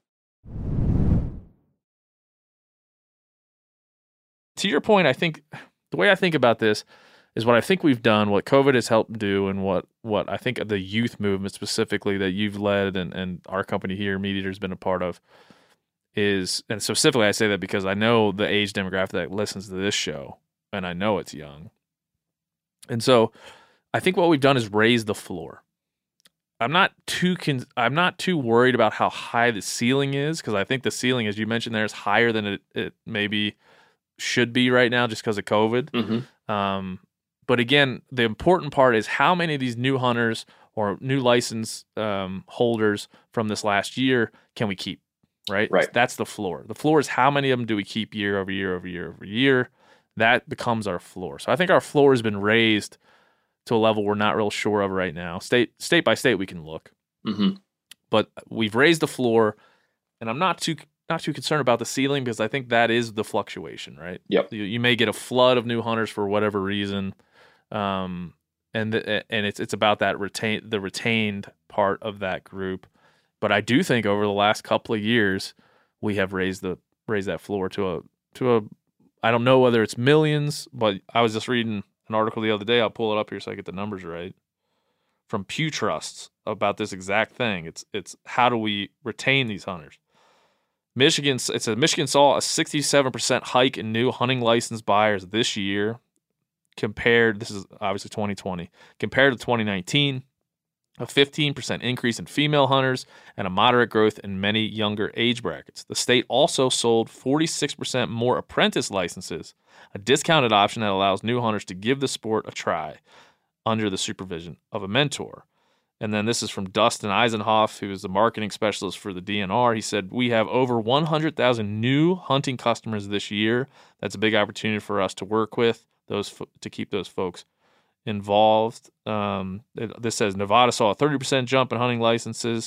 To your point, I think the way I think about this is what I think we've done, what COVID has helped do, and what what I think of the youth movement specifically that you've led and, and our company here, Meat Eater, has been a part of, is, and specifically I say that because I know the age demographic that listens to this show, and I know it's young. And so I think what we've done is raise the floor. I'm not too con- I'm not too worried about how high the ceiling is, because I think the ceiling, as you mentioned there, is higher than it, it maybe should be right now just because of COVID. Mm-hmm. Um, but again, the important part is how many of these new hunters or new license um, holders from this last year can we keep, right? Right. That's the floor. The floor is how many of them do we keep year over year over year over year. That becomes our floor. So I think our floor has been raised to a level we're not real sure of right now. State state by state we can look. Mm-hmm. But we've raised the floor, and I'm not too not too concerned about the ceiling, because I think that is the fluctuation, right? Yep. You, you may get a flood of new hunters for whatever reason, um, and the, and it's it's about that retain the retained part of that group. But I do think over the last couple of years we have raised the raised that floor to a to a I don't know whether it's millions, but I was just reading an article the other day. I'll pull it up here so I get the numbers right, from Pew Trusts about this exact thing. It's it's how do we retain these hunters? Michigan, it says Michigan saw a sixty-seven percent hike in new hunting license buyers this year compared, this is obviously twenty twenty, compared to twenty nineteen, a fifteen percent increase in female hunters, and a moderate growth in many younger age brackets. The state also sold forty-six percent more apprentice licenses, a discounted option that allows new hunters to give the sport a try under the supervision of a mentor. And then this is from Dustin Eisenhoff, who is the marketing specialist for the D N R. He said, "We have over one hundred thousand new hunting customers this year. That's a big opportunity for us to work with, those to keep those folks involved." Um, it, this says Nevada saw a thirty percent jump in hunting licenses.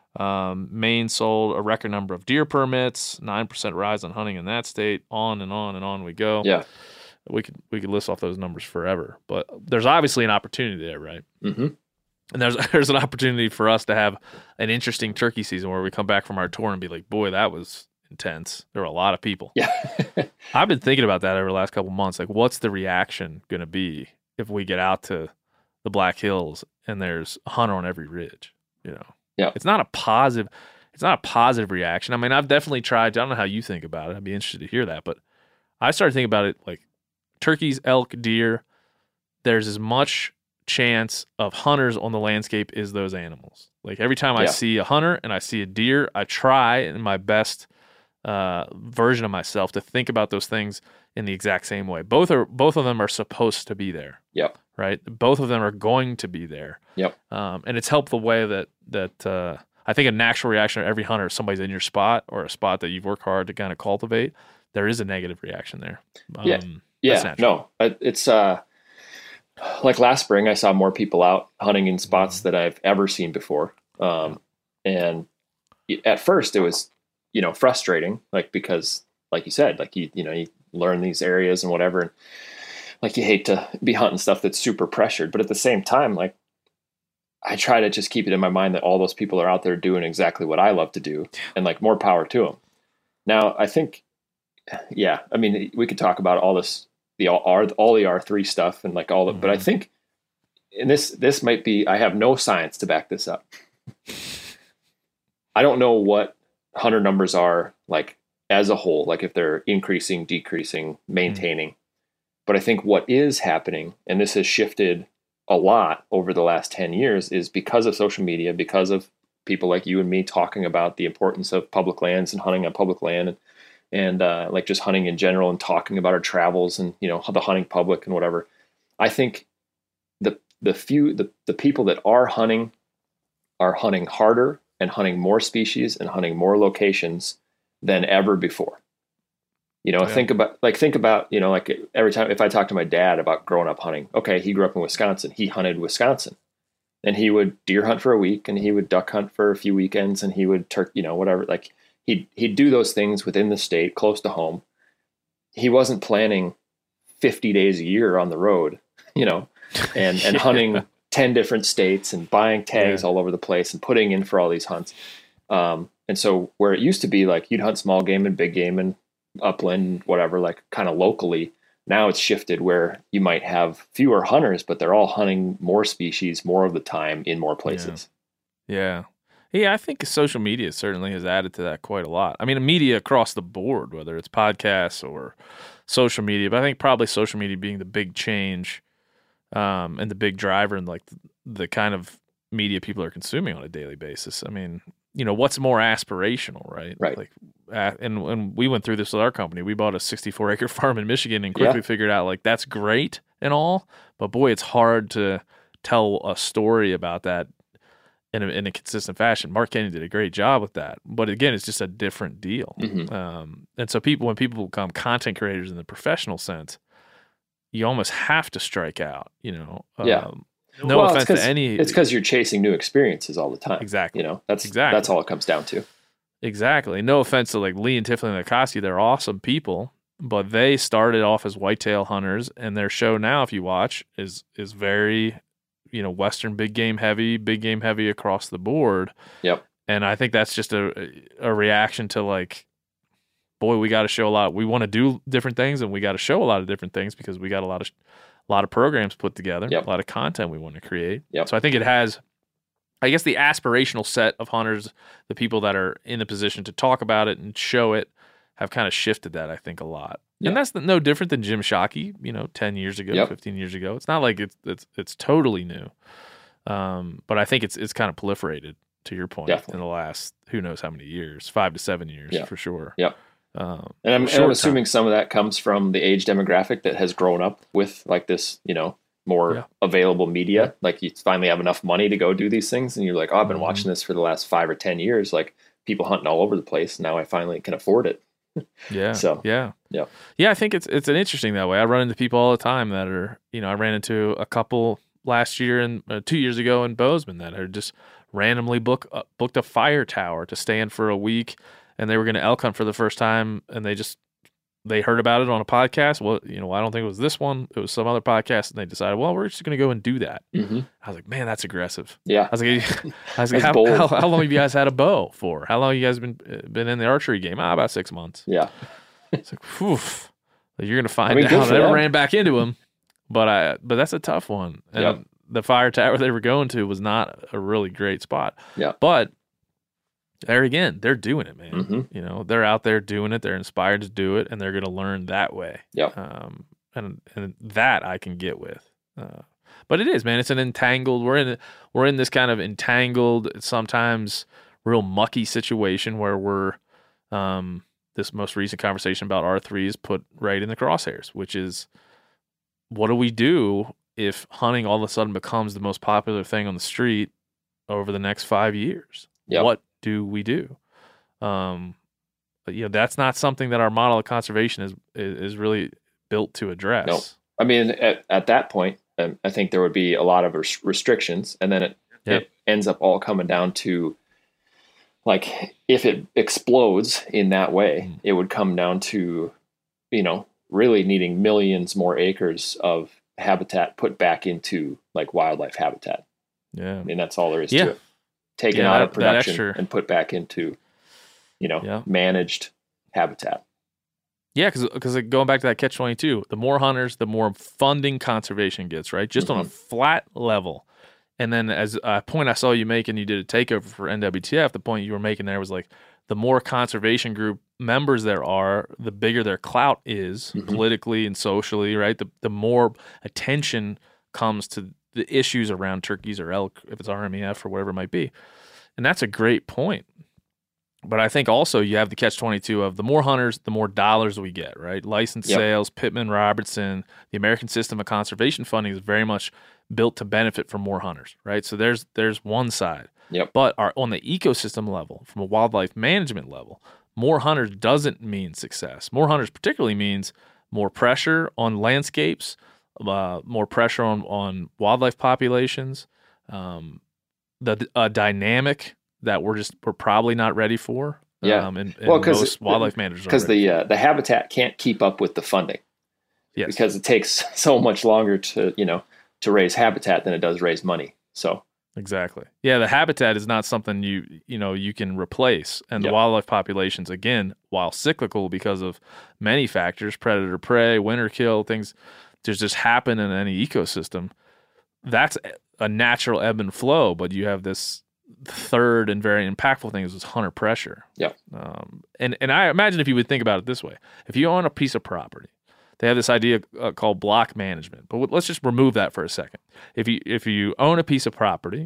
Um, Maine sold a record number of deer permits, nine percent rise on hunting in that state, on and on and on we go. Yeah. We could we could list off those numbers forever, but there's obviously an opportunity there, right? Mm-hmm. And there's there's an opportunity for us to have an interesting turkey season where we come back from our tour and be like, boy, that was intense. There were a lot of people. Yeah. I've been thinking about that over the last couple of months. Like, what's the reaction going to be if we get out to the Black Hills and there's a hunter on every ridge? You know, yeah, it's not a positive. It's not a positive reaction. I mean, I've definitely tried. I don't know how you think about it. I'd be interested to hear that. But I started thinking about it like turkeys, elk, deer. There's as much chance of hunters on the landscape is those animals. Like every time I yeah. see a hunter and I see a deer, I try in my best uh, version of myself to think about those things in the exact same way. Both are both of them are supposed to be there. Yep. Right. Both of them are going to be there. Yep. Um, and it's helped the way that that uh, I think a natural reaction of every hunter, if somebody's in your spot or a spot that you've worked hard to kind of cultivate, there is a negative reaction there. Um, yeah. Yeah. No, it's uh. Like last spring, I saw more people out hunting in spots that I've ever seen before. Um, and at first it was, you know, frustrating, like, because like you said, like you, you know, you learn these areas and whatever, and like, you hate to be hunting stuff that's super pressured, but at the same time, like I try to just keep it in my mind that all those people are out there doing exactly what I love to do, and like more power to them. Now, I think, yeah, I mean, we could talk about all this, the R, all the R three stuff and like all the, mm-hmm. but I think, and this, this might be, I have no science to back this up. I don't know what hunter numbers are like as a whole, like if they're increasing, decreasing, maintaining, mm-hmm. but I think what is happening, and this has shifted a lot over the last ten years, is because of social media, because of people like you and me talking about the importance of public lands and hunting on public land, and and uh, like just hunting in general, and talking about our travels and, you know, the hunting public and whatever. I think the the few the, the people that are hunting are hunting harder and hunting more species and hunting more locations than ever before. You know, yeah. think about like think about, you know, like every time if I talk to my dad about growing up hunting, okay, he grew up in Wisconsin. He hunted Wisconsin. And he would deer hunt for a week, and he would duck hunt for a few weekends, and he would turkey, you know, whatever, like He'd, he'd do those things within the state, close to home. He wasn't planning fifty days a year on the road, you know, and, and yeah. hunting ten different states and buying tags yeah. all over the place and putting in for all these hunts. Um, and so where it used to be like you'd hunt small game and big game and upland, whatever, like kind of locally, now it's shifted where you might have fewer hunters, but they're all hunting more species more of the time in more places. Yeah. yeah. Yeah, I think social media certainly has added to that quite a lot. I mean, media across the board, whether it's podcasts or social media, but I think probably social media being the big change um, and the big driver and like the, the kind of media people are consuming on a daily basis. I mean, you know, what's more aspirational, right? Right. Like, uh, and when we went through this with our company, we bought a sixty-four acre farm in Michigan and quickly Yeah. figured out like that's great and all, but boy, it's hard to tell a story about that in a, in a consistent fashion. Mark Kenny did a great job with that, but again, it's just a different deal. Mhm. Um, and so people, when people become content creators in the professional sense, you almost have to strike out, you know? Yeah. Um, no Well, it's offense 'cause- to any. It's because you're chasing new experiences all the time. Exactly. You know, that's Exactly. that's all it comes down to. Exactly. No offense to like Lee and Tiffany Nikoski, they're awesome people, but they started off as whitetail hunters, and their show now, if you watch, is is very, you know, Western big game heavy, big game heavy across the board. Yep. And I think that's just a a reaction to like, boy, we got to show a lot. We want to do different things, and we got to show a lot of different things because we got a lot of a lot of programs put together, Yep. a lot of content we want to create. Yep. So I think it has, I guess, the aspirational set of hunters, the people that are in the position to talk about it and show it, have kind of shifted that, I think, a lot. Yeah. And that's no different than Jim Shockey, you know, ten years ago, Yep. fifteen years ago. It's not like it's it's it's totally new. Um, but I think it's it's kind of proliferated, to your point, Definitely. in the last who knows how many years, five to seven years Yeah. for sure. Yep. Um, And I'm, and short I'm time. assuming some of that comes from the age demographic that has grown up with like this, you know, more Yeah. available media. Yeah. Like you finally have enough money to go do these things, and you're like, oh, I've been Mhm. watching this for the last five or ten years. Like people hunting all over the place. Now I finally can afford it. Yeah. So, yeah. yeah. Yeah, I think it's it's an interesting that way. I run into people all the time that are, you know, I ran into a couple last year and uh, two years ago in Bozeman that are just randomly book uh, booked a fire tower to stay in for a week, and they were going to elk hunt for the first time, and they just they heard about it on a podcast. Well, you know, I don't think it was this one; it was some other podcast, and they decided, well, we're just going to go and do that. hmm I was like, man, that's aggressive. Yeah. I was like, I was like, That's how, bold. how, how long have you guys had a bow for? How long have you guys been uh, been in the archery game? Ah, about six months. Yeah. It's like, whew, you're gonna find I mean, good out. for I never them. ran back into him, but I but that's a tough one. And Yep. the fire tower they were going to was not a really great spot. Yeah. But there again, they're doing it, man. Mhm. You know, they're out there doing it. They're inspired to do it, and they're gonna learn that way. Yep. Um, and and that I can get with. Uh, but it is, man. It's an entangled. We're in we're in this kind of entangled, sometimes real mucky situation where we're. Um, this most recent conversation about R three is put right in the crosshairs, which is what do we do if hunting all of a sudden becomes the most popular thing on the street over the next five years? Yep. What do we do? Um, but, you know, that's not something that our model of conservation is is, is really built to address. No. I mean, at, at that point, um, I think there would be a lot of res- restrictions, and then it, Yep. it ends up all coming down to, like, if it explodes in that way, Mm. it would come down to, you know, really needing millions more acres of habitat put back into like wildlife habitat. Yeah. I mean, that's all there is Yeah. to it. Taken Yeah, out that- of that production extra- and put back into, you know, Yeah. managed habitat. Yeah, because going back to that catch twenty-two, the more hunters, the more funding conservation gets, right? Just on a Mhm. flat level. And then as a point I saw you make, and you did a takeover for N W T F, the point you were making there was like the more conservation group members there are, the bigger their clout is Mhm. politically and socially, right? The the more attention comes to the issues around turkeys or elk, if it's R M E F or whatever it might be. And that's a great point. But I think also you have the catch twenty-two of the more hunters, the more dollars we get, right? License Yep. sales, Pittman Robertson, the American system of conservation funding is very much built to benefit from more hunters, right? So there's there's one side. Yep. But our, on the ecosystem level, from a wildlife management level, more hunters doesn't mean success. More hunters particularly means more pressure on landscapes, uh, more pressure on, on wildlife populations, um, the a dynamic that we're just we're probably not ready for. Yeah. Um, and, and Well, 'cause most it- wildlife managers Because are ready. the uh, the habitat can't keep up with the funding. Yes. Because it takes so much longer to, you know, to raise habitat than it does raise money. So, Exactly. Yeah, the habitat is not something you you know you can replace, and the Yep. wildlife populations, again, while cyclical because of many factors, predator prey, winter kill, things just just happen in any ecosystem. That's a natural ebb and flow, but you have this third and very impactful thing is this hunter pressure. Yep. Um, and and I imagine if you would think about it this way, if you own a piece of property, they have this idea uh, called block management. But let's just remove that for a second. If you if you own a piece of property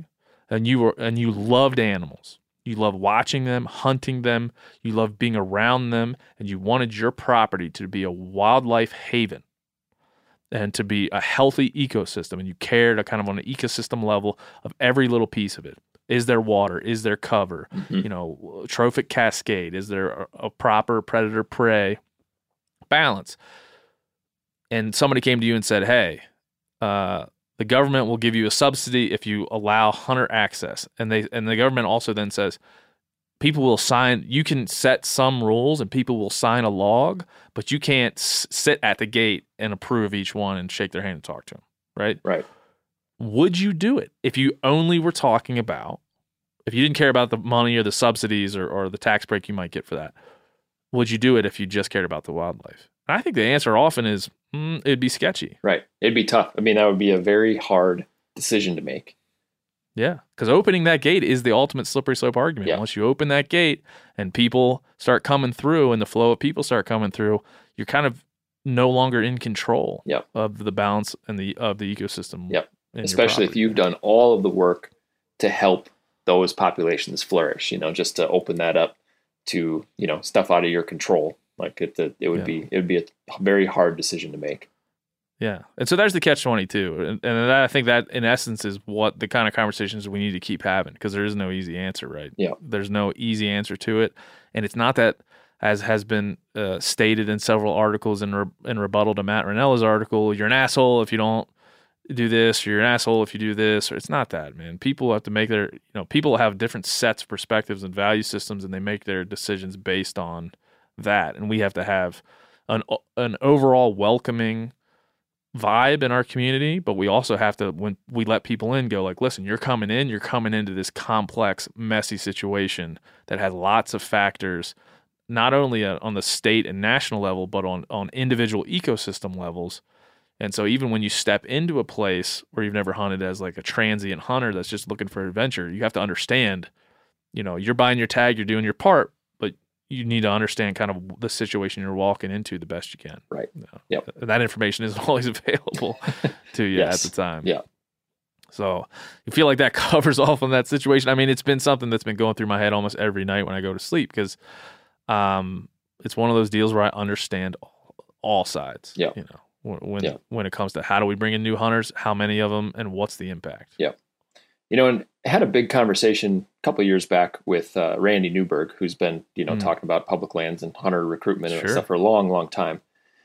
and you were and you loved animals. You love watching them, hunting them, you love being around them, and you wanted your property to be a wildlife haven and to be a healthy ecosystem, and you cared kind of on an ecosystem level of every little piece of it. Is there water? Is there cover? Mm-hmm. You know, trophic cascade? Is there a, a proper predator-prey balance? And somebody came to you and said, hey, uh, the government will give you a subsidy if you allow hunter access. And they and the government also then says, people will sign, you can set some rules and people will sign a log, but you can't s- sit at the gate and approve each one and shake their hand and talk to them, right? Right. Would you do it if you only were talking about, if you didn't care about the money or the subsidies or, or the tax break you might get for that? Would you do it if you just cared about the wildlife? And I think the answer often is, mm, it'd be sketchy. Right. It'd be tough. I mean, that would be a very hard decision to make. Yeah, because opening that gate is the ultimate slippery slope argument. Yeah. Once you open that gate and people start coming through and the flow of people start coming through, you're kind of no longer in control yep. of the balance and the of the ecosystem. Yep. Especially if you've done all of the work to help those populations flourish, you know, just to open that up to, you know, stuff out of your control. Like it, it, it would yeah. be, it would be a very hard decision to make. Yeah. And so there's the catch twenty-two. And, and that, I think that in essence is what the kind of conversations we need to keep having, because there is no easy answer, right? Yeah. There's no easy answer to it. And it's not that, as has been uh, stated in several articles in, re- in rebuttal to Matt Rinella's article, you're an asshole if you don't do this, or you're an asshole if you do this, or it's not that, man. People have to make their, you know, people have different sets of perspectives and value systems, and they make their decisions based on that. And we have to have an an overall welcoming vibe in our community, but we also have to, when we let people in, go like, listen, you're coming in, you're coming into this complex, messy situation that has lots of factors, not only on the state and national level, but on, on individual ecosystem levels. And so even when you step into a place where you've never hunted as like a transient hunter that's just looking for adventure, you have to understand, you know, you're buying your tag, you're doing your part, but you need to understand kind of the situation you're walking into the best you can. Right. You know? Yep. And that information isn't always available to you yes. at the time. Yeah. So you feel like that covers off on that situation. I mean, it's been something that's been going through my head almost every night when I go to sleep, because um, it's one of those deals where I understand all, all sides. Yeah. You know, when when, yeah. when it comes to how do we bring in new hunters, how many of them, and what's the impact? Yeah. You know, and I had a big conversation a couple of years back with uh, Randy Newberg, who's been, you know, mm. talking about public lands and hunter recruitment and sure. stuff for a long, long time.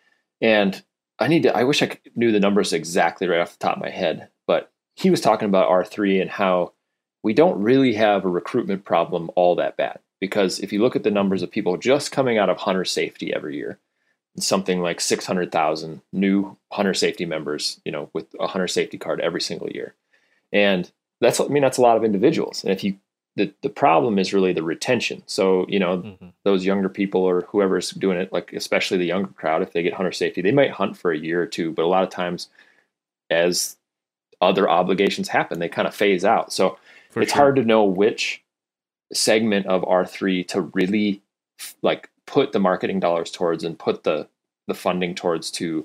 And I need to, I wish I knew the numbers exactly right off the top of my head, but he was talking about R three and how we don't really have a recruitment problem all that bad. Because if you look at the numbers of people just coming out of hunter safety every year, it's something like six hundred thousand new hunter safety members, you know, with a hunter safety card every single year. And that's, I mean, that's a lot of individuals. And if you, the, the problem is really the retention. So, you know, mm-hmm. those younger people or whoever's doing it, like especially the younger crowd, if they get hunter safety, they might hunt for a year or two, but a lot of times as other obligations happen, they kind of phase out. So for it's sure. hard to know which segment of R three to really like put the marketing dollars towards and put the, the funding towards to,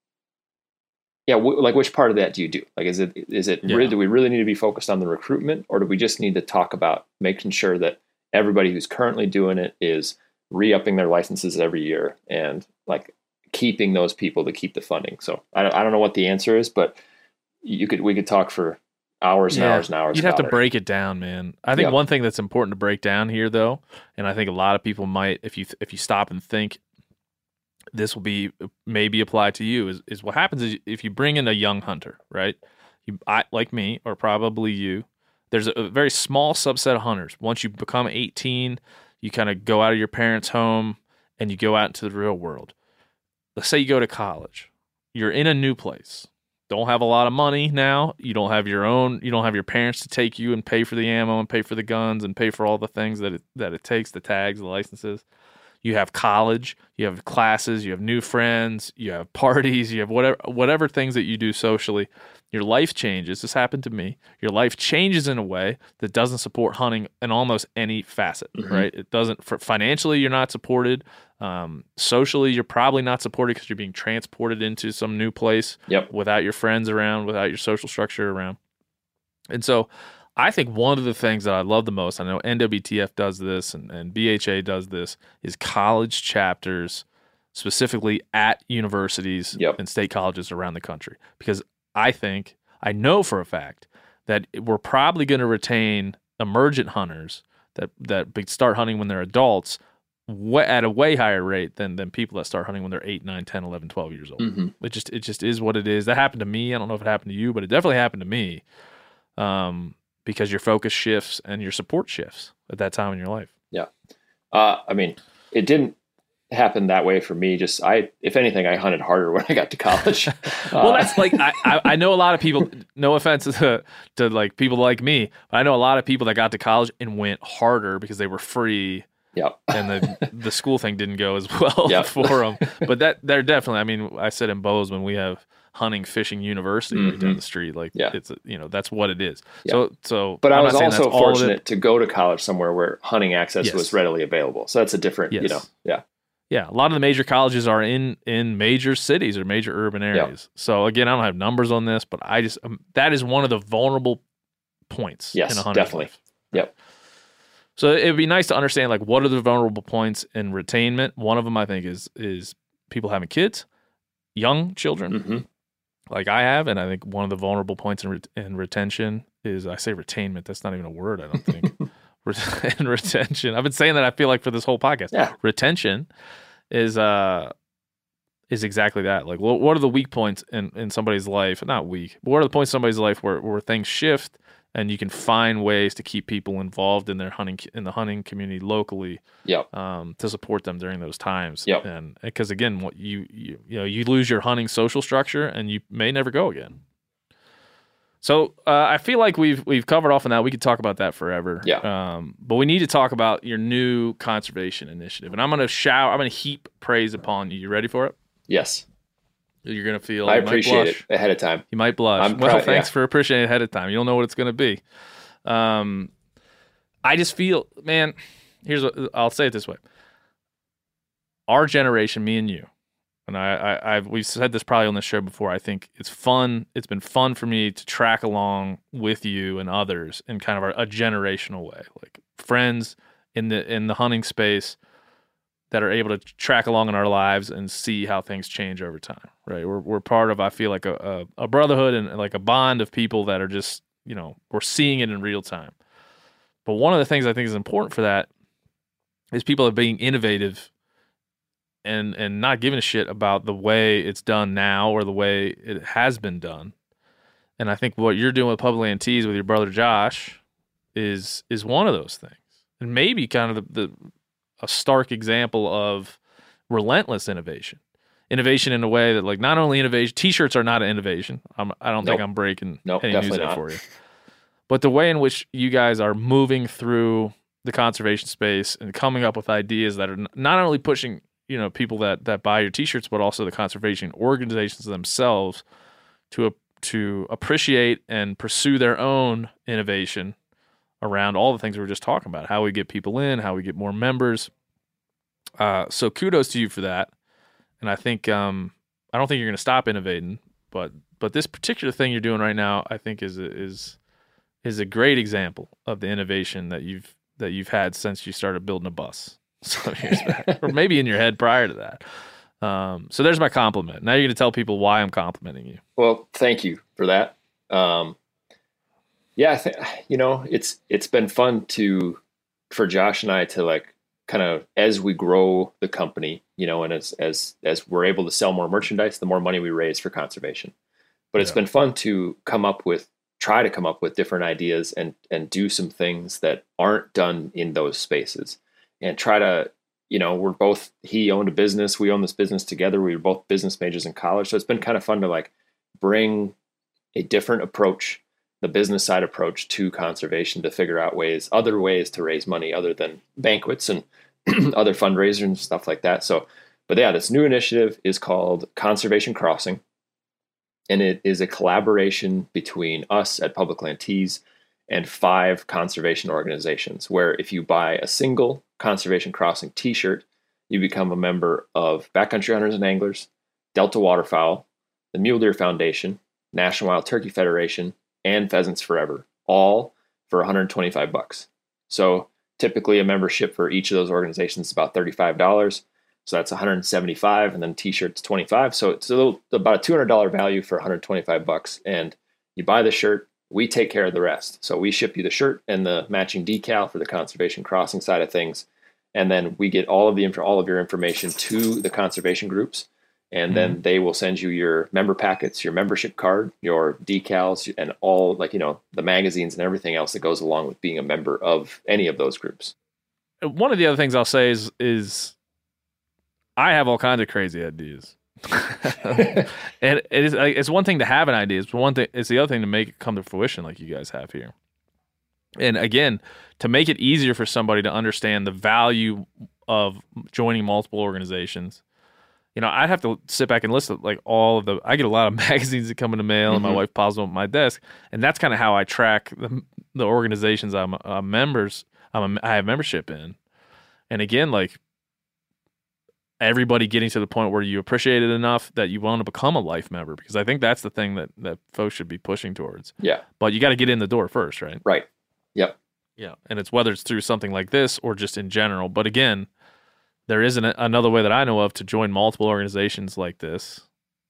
yeah, w- like which part of that do you do? Like, is it, is it, yeah. really, do we really need to be focused on the recruitment, or do we just need to talk about making sure that everybody who's currently doing it is re-upping their licenses every year and like keeping those people to keep the funding? So I don't, I don't know what the answer is, but you could, we could talk for hours and yeah. hours and hours. You'd have to it. break it down, man. I think yeah. one thing that's important to break down here though, and I think a lot of people might, if you, if you stop and think, this will be maybe apply to you, is, is what happens is if you bring in a young hunter, right? You, I, like me, or probably you, there's a, a very small subset of hunters. Once you become eighteen, you kind of go out of your parents' home and you go out into the real world. Let's say you go to college. You're in a new place. Don't have a lot of money now. You don't have your own, you don't have your parents to take you and pay for the ammo and pay for the guns and pay for all the things that it, that it takes, the tags, the licenses. You have college, you have classes, you have new friends, you have parties, you have whatever whatever things that you do socially. Your life changes. This happened to me. Your life changes in a way that doesn't support hunting in almost any facet, mm-hmm. right? It doesn't. For financially, you're not supported. Um, socially, you're probably not supported because you're being transported into some new place yep. without your friends around, without your social structure around. And so I think one of the things that I love the most, I know N W T F does this and, and B H A does this, is college chapters, specifically at universities Yep. and state colleges around the country. Because I think, I know for a fact, that we're probably going to retain emergent hunters that, that start hunting when they're adults wa- at a way higher rate than, than people that start hunting when they're eight, nine, ten, eleven, twelve years old. Mm-hmm. It just it just is what it is. That happened to me. I don't know if it happened to you, but it definitely happened to me. Um, because your focus shifts and your support shifts at that time in your life. Yeah. Uh, I mean, it didn't happen that way for me. Just I, if anything, I hunted harder when I got to college. Uh, Well, that's like I, I I know a lot of people. No offense to to like people like me, but I know a lot of people that got to college and went harder because they were free, yeah. and the the school thing didn't go as well Yep. for them. But that they're definitely. I mean, I said in Bozeman we have hunting, fishing university right down Mhm. the street. Like, Yeah. it's a, you know that's what it is. Yeah. So so. But I'm I not was saying also that's all of it. fortunate to go to college somewhere where hunting access Yes. was readily available. So that's a different, you Yes. know, yeah. Yeah, a lot of the major colleges are in in major cities or major urban areas. So again, I don't have numbers on this, but I just um, that is one of the vulnerable points Yes, in a hunter's definitely. life. Yep. So it'd be nice to understand like what are the vulnerable points in retainment. One of them I think is is people having kids, young children, hmm like I have, and I think one of the vulnerable points in re- in retention is I say retainment. That's not even a word. I don't think. Ret- in retention. I've been saying that I feel like for this whole podcast. Yeah. Retention is uh is exactly that. Like, what what are the weak points in, in somebody's life? Not weak, but what are the points in somebody's life where, where things shift and you can find ways to keep people involved in their hunting in the hunting community locally, Yep. um, to support them during those times. Yep. And because again, what you, you you know you lose your hunting social structure and you may never go again. So uh, I feel like we've we've covered off on that. We could talk about that forever. Yeah. Um, but we need to talk about your new conservation initiative, and I'm going to shower. I'm going to heap praise upon you. You ready for it? Yes. You're going to feel. I you might appreciate blush. it ahead of time. You might blush. I'm well, proud- thanks yeah. for appreciating it ahead of time. You don't know what it's going to be. Um, I just feel, man. Here's what I'll say it this way: our generation, me and you, and I, I, I've we've said this probably on this show before. I think it's fun. It's been fun for me to track along with you and others in kind of a, a generational way, like friends in the in the hunting space that are able to track along in our lives and see how things change over time. Right? We're we're part of, I feel like a a, a brotherhood and like a bond of people that are just, you know, we're seeing it in real time. But one of the things I think is important for that is people are being innovative and and not giving a shit about the way it's done now or the way it has been done. And I think what you're doing with Public Land Tees with your brother Josh is is one of those things. And maybe kind of the, the a stark example of relentless innovation. Innovation in a way that, like, not only innovation, t-shirts are not an innovation. I'm, I don't think Nope. I'm breaking Nope, any news definitely there not. for you. But the way in which you guys are moving through the conservation space and coming up with ideas that are n- not only pushing, you know, people that, that buy your t-shirts, but also the conservation organizations themselves to a, to appreciate and pursue their own innovation around all the things we were just talking about, how we get people in, how we get more members. Uh, so kudos to you for that. And I think um, I don't think you're going to stop innovating, but but this particular thing you're doing right now, I think is a, is is a great example of the innovation that you've that you've had since you started building a bus some years back, or maybe in your head prior to that. Um, so there's my compliment. Now you're going to tell people why I'm complimenting you. Well, thank you for that. Um, yeah, I think, you know, it's it's been fun to for Josh and I to, like, kind of, as we grow the company, you know, and as as as we're able to sell more merchandise, the more money we raise for conservation. But it's Yeah. been fun to come up with, try to come up with different ideas and and do some things that aren't done in those spaces, and try to, you know, we're both, he owned a business, we own this business together. We were both business majors in college, so it's been kind of fun to, like, bring a different approach, the business side approach to conservation, to figure out ways, other ways to raise money other than banquets and other fundraisers and stuff like that. So, but yeah, this new initiative is called Conservation Crossing, and it is a collaboration between us at Public Land Tees and five conservation organizations, where if you buy a single Conservation Crossing t-shirt, you become a member of Backcountry Hunters and Anglers, Delta Waterfowl, the Mule Deer Foundation, National Wild Turkey Federation, and Pheasants Forever, all for one hundred twenty-five bucks. So typically a membership for each of those organizations is about thirty-five dollars. So that's one hundred seventy-five, and then t-shirts twenty-five. So it's a little, about a two hundred dollars value for one hundred twenty-five bucks. And you buy the shirt, we take care of the rest. So we ship you the shirt and the matching decal for the conservation crossing side of things. And then we get all of the all of your information to the conservation groups. And mm-hmm. then they will send you your member packets, your membership card, your decals, and all, like, you know, the magazines and everything else that goes along with being a member of any of those groups. One of the other things I'll say is, is I have all kinds of crazy ideas. And it is, it's one thing to have an idea. It's one thing. It's the other thing to make it come to fruition, like you guys have here. And again, to make it easier for somebody to understand the value of joining multiple organizations, you know, I'd have to sit back and list like all of the. I get a lot of magazines that come in the mail, mm-hmm. and my wife piles them on my desk, and that's kind of how I track the, the organizations I'm, I'm members. I'm a, I have membership in, and again, like, everybody getting to the point where you appreciate it enough that you want to become a life member, because I think that's the thing that, that folks should be pushing towards. Yeah. But you got to get in the door first, right? Right. Yep. Yeah. And it's whether it's through something like this or just in general. But again, there isn't a, another way that I know of to join multiple organizations like this.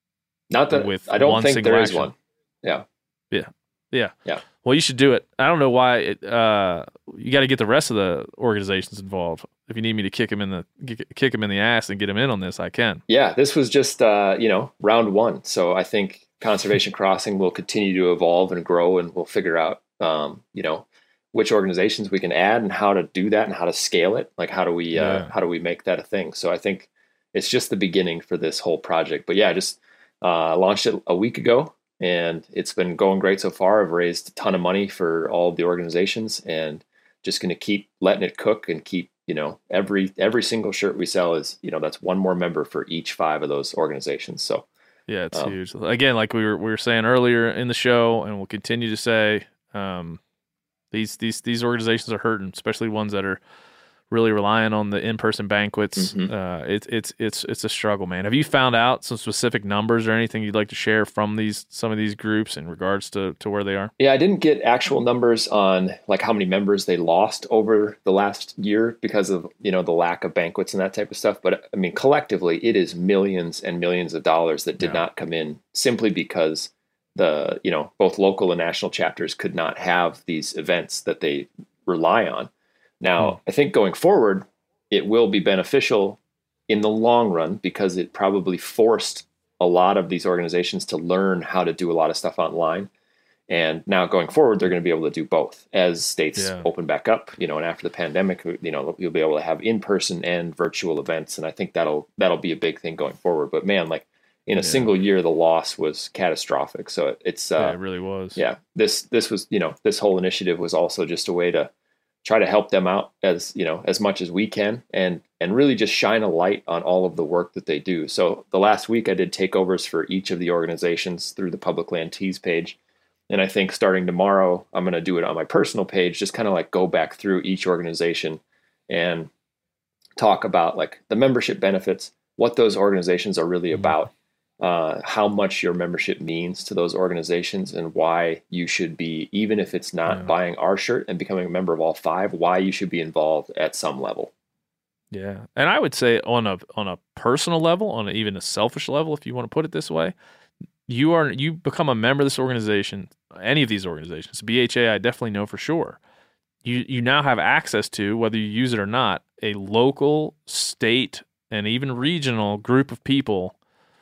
Not that with I don't one think there action. is one. Yeah. Yeah. Yeah. Yeah. Well, you should do it. I don't know why. It, uh, you got to get the rest of the organizations involved. If you need me to kick them in the kick them in the ass and get them in on this, I can. Yeah, this was just uh, you know round one. So I think Conservation Crossing will continue to evolve and grow, and we'll figure out um, you know which organizations we can add and how to do that and how to scale it. Like how do we uh, Yeah. how do we make that a thing? So I think it's just the beginning for this whole project. But yeah, I just uh, launched it a week ago. And it's been going great so far. I've raised a ton of money for all of the organizations, and just going to keep letting it cook and keep, you know, every every single shirt we sell is, you know, that's one more member for each five of those organizations. So yeah, it's um, huge. Again, like we were we were saying earlier in the show, and we'll continue to say, um, these these these organizations are hurting, especially ones that are really relying on the in-person banquets. Mm-hmm. Uh, it's it's it's it's a struggle, man. Have you found out some specific numbers or anything you'd like to share from these some of these groups in regards to, to where they are? Yeah, I didn't get actual numbers on like how many members they lost over the last year because of, you know, the lack of banquets and that type of stuff. But I mean, collectively, it is millions and millions of dollars that did Yeah. not come in simply because the, you know, both local and national chapters could not have these events that they rely on. Now, Hmm. I think going forward, it will be beneficial in the long run because it probably forced a lot of these organizations to learn how to do a lot of stuff online. And now going forward, they're going to be able to do both as states Yeah. open back up, you know, and after the pandemic, you know, you'll be able to have in-person and virtual events. And I think that'll, that'll be a big thing going forward. But man, like in a Yeah. single year, the loss was catastrophic. So it, it's, uh, yeah, it really was. yeah, this, this was, you know, this whole initiative was also just a way to try to help them out as, you know, as much as we can, and, and really just shine a light on all of the work that they do. So the last week I did takeovers for each of the organizations through the Public Land Tees page. And I think starting tomorrow, I'm going to do it on my personal page, just kind of like go back through each organization and talk about like the membership benefits, what those organizations are really about, uh, how much your membership means to those organizations, and why you should be, even if it's not Yeah. buying our shirt and becoming a member of all five, why you should be involved at some level. Yeah, and I would say on a on a personal level, on a, even a selfish level, if you want to put it this way, you are you become a member of this organization, any of these organizations. B H A, I definitely know for sure. You you now have access to, whether you use it or not, a local, state, and even regional group of people.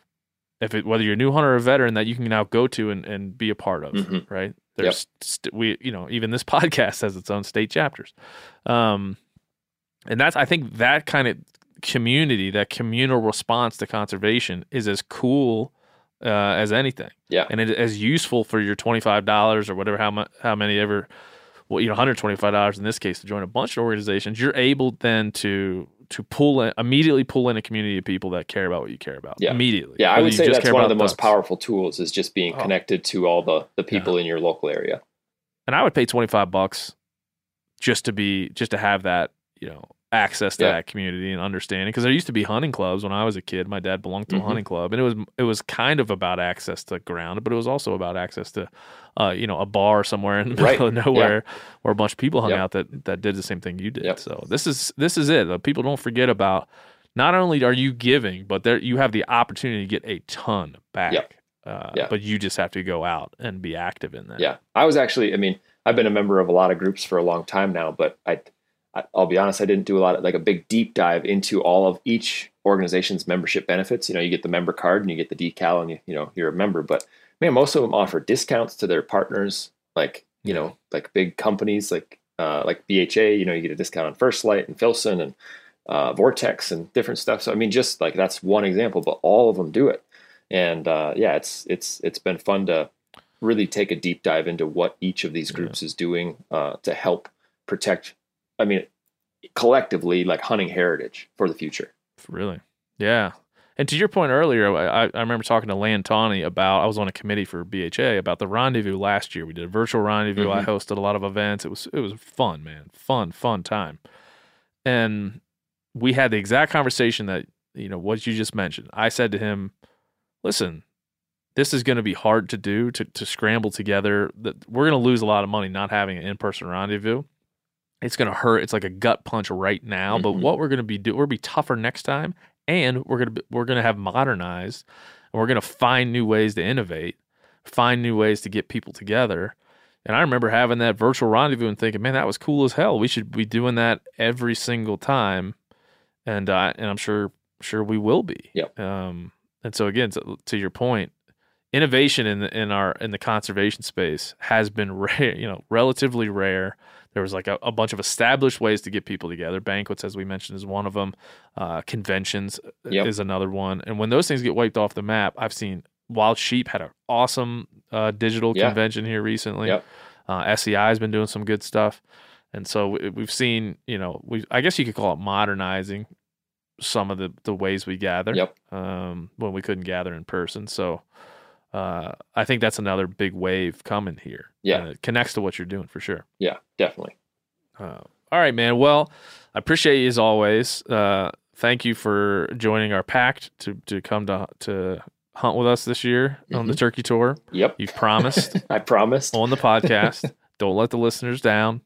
If it, whether you're a new hunter or a veteran, that you can now go to and, and be a part of, Mhm. right? There's st- we you know even this podcast has its own state chapters. Um, And that's, I think that kind of community, that communal response to conservation is as cool uh, as anything. Yeah. And it as useful for your twenty-five dollars or whatever, how much, how many ever, well, you know, one hundred twenty-five dollars in this case to join a bunch of organizations. You're able then to, to pull in, immediately pull in a community of people that care about what you care about. Yeah. Immediately. Yeah, I Whether would you say just that's care one of about the most ducks. powerful tools is just being Oh. connected to all the, the people in your local area. And I would pay twenty-five bucks just to be, just to have that, you know, access to Yeah. that community and understanding, because there used to be hunting clubs when I was a kid. My dad belonged to a Mhm. hunting club, and it was it was kind of about access to ground, but it was also about access to uh, you know, a bar somewhere in the Right. middle of nowhere where a bunch of people hung Yep. out that that did the same thing you did. Yep. So this is this is it. Uh, People don't forget about, not only are you giving, but there you have the opportunity to get a ton back. Yep. Uh, Yeah. But you just have to go out and be active in that. Yeah, I was actually. I mean, I've been a member of a lot of groups for a long time now, but I, I I'll be honest, I didn't do a lot of like a big deep dive into all of each organization's membership benefits. You know, you get the member card and you get the decal, and you you know you're a member. But man, most of them offer discounts to their partners, like you know, like big companies like uh, like B H A. You know, you get a discount on First Light and Filson and uh, Vortex and different stuff. So I mean, just like that's one example, but all of them do it. And uh, yeah, it's it's it's been fun to really take a deep dive into what each of these groups yeah. is doing uh, to help protect. I mean, collectively, like hunting heritage for the future. Really, yeah. And to your point earlier, I, I remember talking to Lan Tawney about. I was on a committee for B H A about the rendezvous last year. We did a virtual rendezvous. Mm-hmm. I hosted a lot of events. It was it was fun, man. Fun, fun time. And we had the exact conversation that you know what you just mentioned. I said to him, listen, this is going to be hard to do, to, to scramble together. That we're going to lose a lot of money not having an in-person rendezvous. It's going to hurt. It's like a gut punch right now. Mm-hmm. But what we're going to be do, we're going to be tougher next time, and we're going to we're going to have modernized, and we're going to find new ways to innovate, find new ways to get people together. And I remember having that virtual rendezvous and thinking, man, that was cool as hell. We should be doing that every single time, and uh, and I'm sure sure we will be. Yep. Um, And so again, to, to your point, innovation in the, in our in the conservation space has been rare, you know, relatively rare. There was like a, a bunch of established ways to get people together. Banquets, as we mentioned, is one of them. Uh, conventions yep. is another one. And when those things get wiped off the map, I've seen Wild Sheep had an awesome uh, digital yeah. convention here recently. Yep. Uh, S E I has been doing some good stuff, and so we've seen, you know, we I guess you could call it modernizing some of the, the ways we gather yep. um, when we couldn't gather in person. So uh, I think that's another big wave coming here. Yeah. And it connects to what you're doing for sure. Yeah, definitely. Uh, all right, man. Well, I appreciate you as always. Uh, thank you for joining our pact to, to come to, to hunt with us this year mm-hmm. on the turkey tour. Yep. You've promised. I promised. On the podcast. Don't let the listeners down.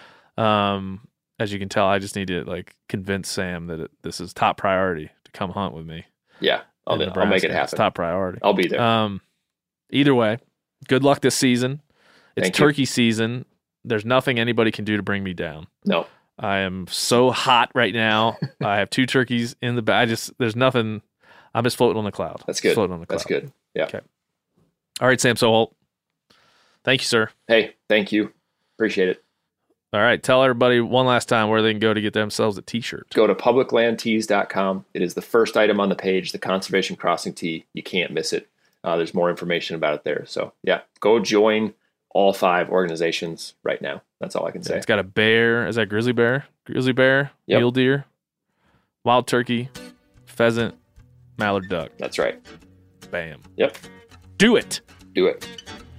Um, As you can tell, I just need to like convince Sam that it, this is top priority to come hunt with me. Yeah, I'll, I'll make it happen. It's top priority. I'll be there. Um, either way, good luck this season. It's Thank turkey you. season. There's nothing anybody can do to bring me down. No, I am so hot right now. I have two turkeys in the bag. I just there's nothing. I'm just floating on the cloud. That's good. Floating on the cloud. That's good. Yeah. Okay. All right, Sam Soholt. Thank you, sir. Hey, thank you. Appreciate it. All right. Tell everybody one last time where they can go to get themselves a t-shirt. Go to public land tees dot com. It is the first item on the page, the Conservation Crossing tee. You can't miss it. Uh, there's more information about it there. So, yeah, go join all five organizations right now. That's all I can say. Yeah, it's got a bear. Is that grizzly bear? Grizzly bear, yep. mule deer, wild turkey, pheasant, mallard duck. That's right. Bam. Yep. Do it. Do it.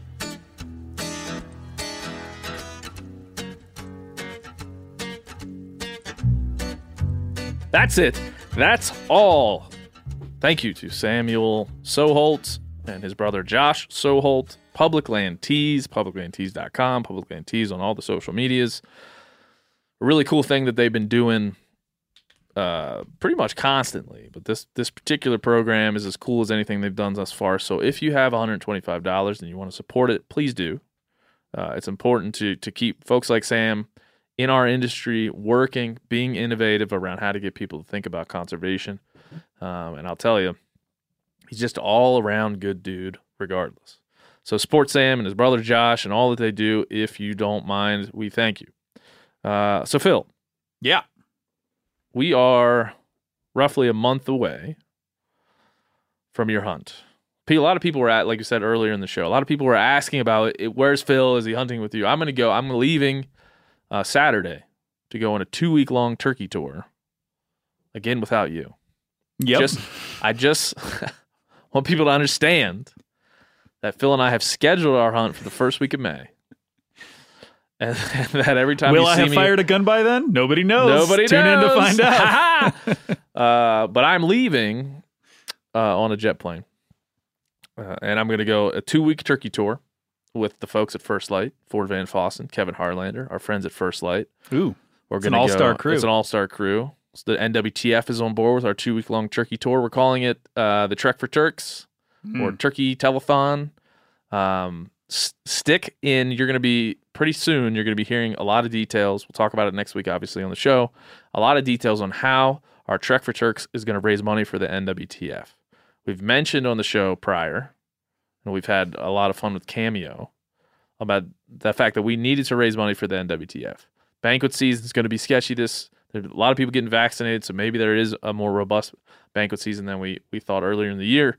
That's it. That's all. Thank you to Samuel Soholt and his brother Josh Soholt. Public Land Tees, public land tees dot com, Public Land Tees on all the social medias. A really cool thing that they've been doing uh, pretty much constantly. But this this particular program is as cool as anything they've done thus far. So if you have one hundred twenty-five dollars and you want to support it, please do. Uh, it's important to to keep folks like Sam in our industry working, being innovative around how to get people to think about conservation. Um, and I'll tell you, he's just all around good dude regardless. So support Sam and his brother Josh and all that they do. If you don't mind, we thank you. Uh, so Phil. Yeah. We are roughly a month away from your hunt. A lot of people were at, like you said earlier in the show, a lot of people were asking about it. Where's Phil? Is he hunting with you? I'm going to go. I'm leaving uh, Saturday to go on a two-week-long turkey tour. Again, without you. Yep. Just, I just want people to understand that Phil and I have scheduled our hunt for the first week of May. and, and that every time Will you I see have me, fired a gun by then? Nobody knows. nobody Tune knows. in to find out. uh, but I'm leaving uh, on a jet plane, uh, and I'm going to go a two week turkey tour with the folks at First Light, Ford Van Fossen, Kevin Harlander, our friends at First Light. Ooh, We're it's an gonna all-star go, crew. It's an all-star crew. So the N W T F is on board with our two-week-long turkey tour. We're calling it uh, the Trek for Turks Hmm. or Turkey Telethon. Um, s- stick in. You're going to be pretty soon. You're going to be hearing a lot of details. We'll talk about it next week, obviously, on the show. A lot of details on how our Trek for Turks is going to raise money for the N W T F. We've mentioned on the show prior, and we've had a lot of fun with Cameo about the fact that we needed to raise money for the N W T F. Banquet season is going to be sketchy. This there's a lot of people getting vaccinated, so maybe there is a more robust banquet season than we we thought earlier in the year.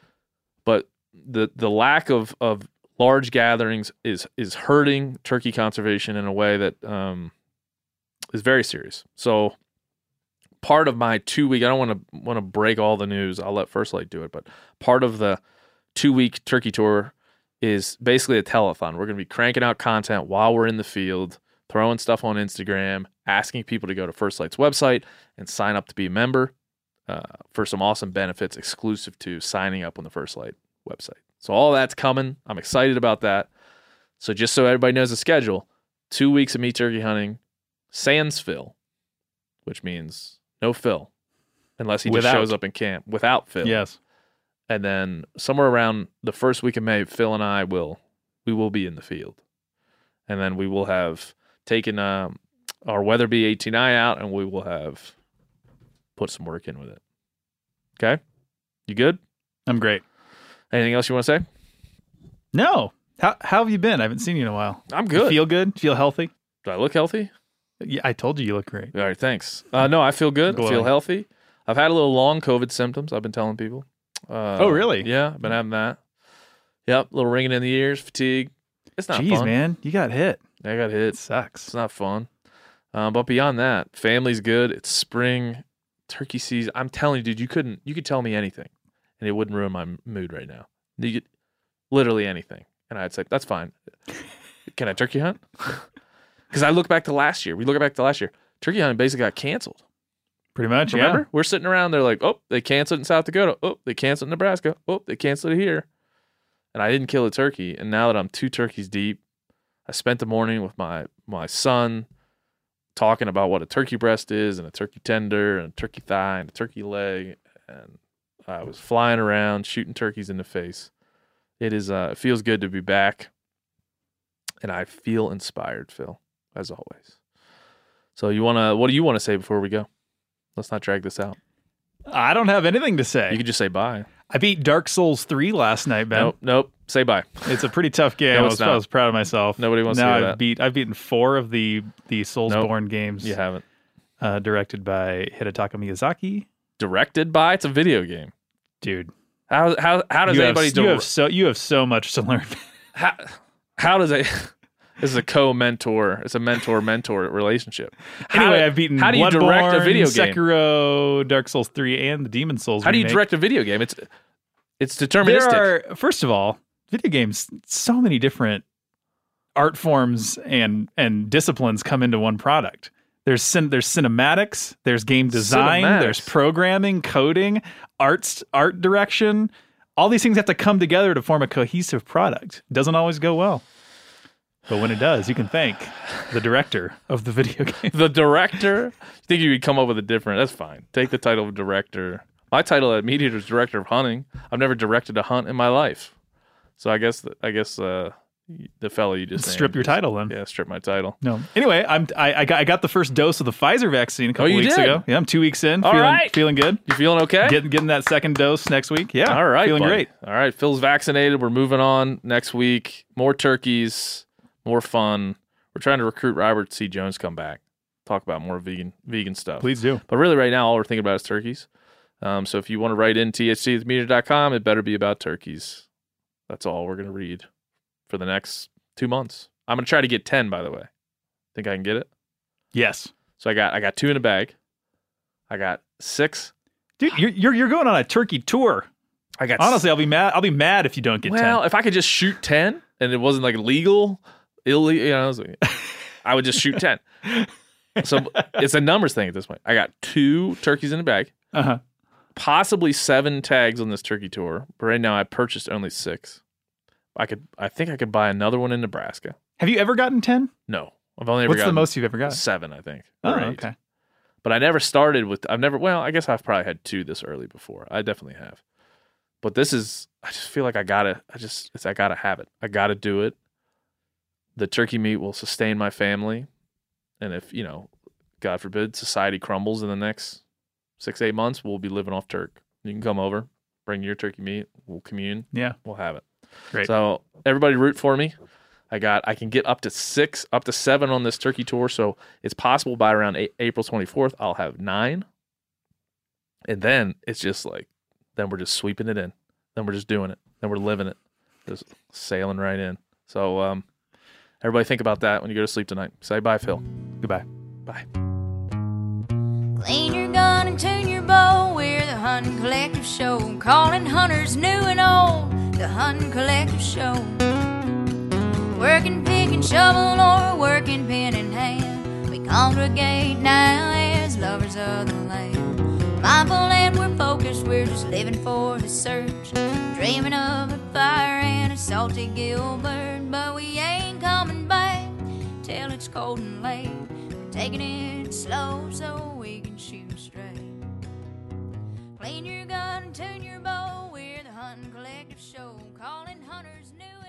But the the lack of of large gatherings is is hurting turkey conservation in a way that um, is very serious. So part of my two week, I don't want to want to break all the news. I'll let First Light do it, but part of the two week turkey tour is basically a telethon. We're going to be cranking out content while we're in the field, throwing stuff on Instagram, asking people to go to First Light's website and sign up to be a member uh, for some awesome benefits exclusive to signing up on the First Light website. So all that's coming. I'm excited about that. So just so everybody knows the schedule, two weeks of me turkey hunting, sans Phil, which means no Phil, unless he Without. just shows up in camp without Phil. Yes. And then somewhere around the first week of May, Phil and I will we will be in the field. And then we will have taken um, our Weatherby eighteen I out, and we will have put some work in with it. Okay? You good? I'm great. Anything else you want to say? No. How how have you been? I haven't seen you in a while. I'm You good. feel good? Feel healthy? Do I look healthy? Yeah, I told you you look great. All right, thanks. Uh, no, I feel good. I feel Glowing. healthy. I've had a little long COVID symptoms. I've been telling people. Uh, Oh, really? Yeah, I've been having that. Yep, a little ringing in the ears, fatigue. It's not Jeez, fun. man, you got hit. I got hit. It It's sucks. not fun. Um, but beyond that, family's good. It's spring, turkey season. I'm telling you, dude, you couldn't. You could tell me anything, and it wouldn't ruin my m- mood right now. You could, literally anything, and I'd say that's fine. Can I turkey hunt? Because I look back to last year. We look back to last year. Turkey hunting basically got canceled. Pretty much, Remember? yeah. We're sitting around. They're like, oh, they canceled it in South Dakota. Oh, they canceled it in Nebraska. Oh, they canceled it here. And I didn't kill a turkey. And now that I'm two turkeys deep, I spent the morning with my my son talking about what a turkey breast is and a turkey tender and a turkey thigh and a turkey leg. And I was flying around shooting turkeys in the face. It is. Uh, it feels good to be back. And I feel inspired, Phil, as always. So you wanna? What do you want to say before we go? Let's not drag this out. I don't have anything to say. You could just say bye. I beat Dark Souls three last night, Ben. Nope, nope. Say bye. It's a pretty tough game. No, I, it's was, not. I was proud of myself. Nobody wants to now hear I've that. beat I've beaten four of the the Soulsborne games. You haven't. Uh, directed by Hidetaka Miyazaki. Directed by? It's a video game. Dude, How how how does you anybody have, you do? have so you have so much to learn. How, how does a this is a co-mentor? It's a mentor-mentor relationship. How Anyway, do- I've beaten How do you Bloodborne, direct a video game? Sekiro, Dark Souls three, and the Demon Souls. How do you remake. direct a video game? It's it's There deterministic. are, first of all, video games. So many different art forms and and disciplines come into one product. There's cin- there's cinematics, there's game design, Cinematics. there's programming, coding, arts, art direction. All these things have to come together to form a cohesive product. It doesn't always go well, but when it does, you can thank the director of the video game. The director. You think you could come up with a different? That's fine. Take the title of director. My title at Mediator is director of hunting. I've never directed a hunt in my life, so I guess I guess uh, the fellow you just Strip named your is- title then. Yeah, strip my title. No. Anyway, I'm I, I got I got the first dose of the Pfizer vaccine a couple Oh, you weeks did? ago. Yeah, I'm two weeks in. All feeling, right. feeling good. You feeling okay? Getting getting that second dose next week. Yeah. All right, Feeling buddy. great. All right, Phil's vaccinated. We're moving on next week. More turkeys, more fun. We're trying to recruit Robert C. Jones to come back. Talk about more vegan vegan stuff. Please do. But really, right now, all we're thinking about is turkeys. Um, so if you want to write in T H C at media dot com, it better be about turkeys. That's all we're going to read for the next two months. I'm going to try to get ten, by the way. Think I can get it? Yes. So I got I got two in a bag. I got six. Dude, you're you're, you're going on a turkey tour. I got Honestly, I'll be mad. I'll be mad if you don't get well, ten. if I could just shoot ten and it wasn't like legal, illegal, you know, I was like, I would just shoot ten. So it's a numbers thing at this point. I got two turkeys in the bag, Uh-huh. possibly seven tags on this turkey tour. But right now I purchased only six. I could, I think I could buy another one in Nebraska. Have you ever gotten ten? No, I've only ever What's the gotten most you've ever gotten? seven, I think. Oh, or eight. okay. But I never started with, I've never, well, I guess I've probably had two this early before. I definitely have. But this is, I just feel like I gotta, I just, it's, I gotta have it. I gotta do it. The turkey meat will sustain my family. And if, you know, God forbid, society crumbles in the next six, eight months, we'll be living off turk. You can come over, bring your turkey meat, we'll commune. Yeah. We'll have it. Great. So everybody root for me. I got, I can get up to six, up to seven on this turkey tour. So it's possible by around a- April twenty-fourth, I'll have nine. And then it's just like, then we're just sweeping it in. Then we're just doing it. Then we're living it. Just sailing right in. So um, everybody think about that when you go to sleep tonight. Say bye, Phil. Goodbye. Bye. Clean your gun and tune your bow. We're the Hunting Collective Show. Calling hunters new and old. The Hunting Collective Show. Working pick and shovel or working pen in hand. We congregate now as lovers of the land. Mindful and we're focused. We're just living for the search. Dreaming of a fire and a salty gillbird. But we ain't coming back till it's cold and late. Taking it slow so we can shoot straight. Clean your gun and tune your bow. We're the Hunting Collective Show. Calling hunters new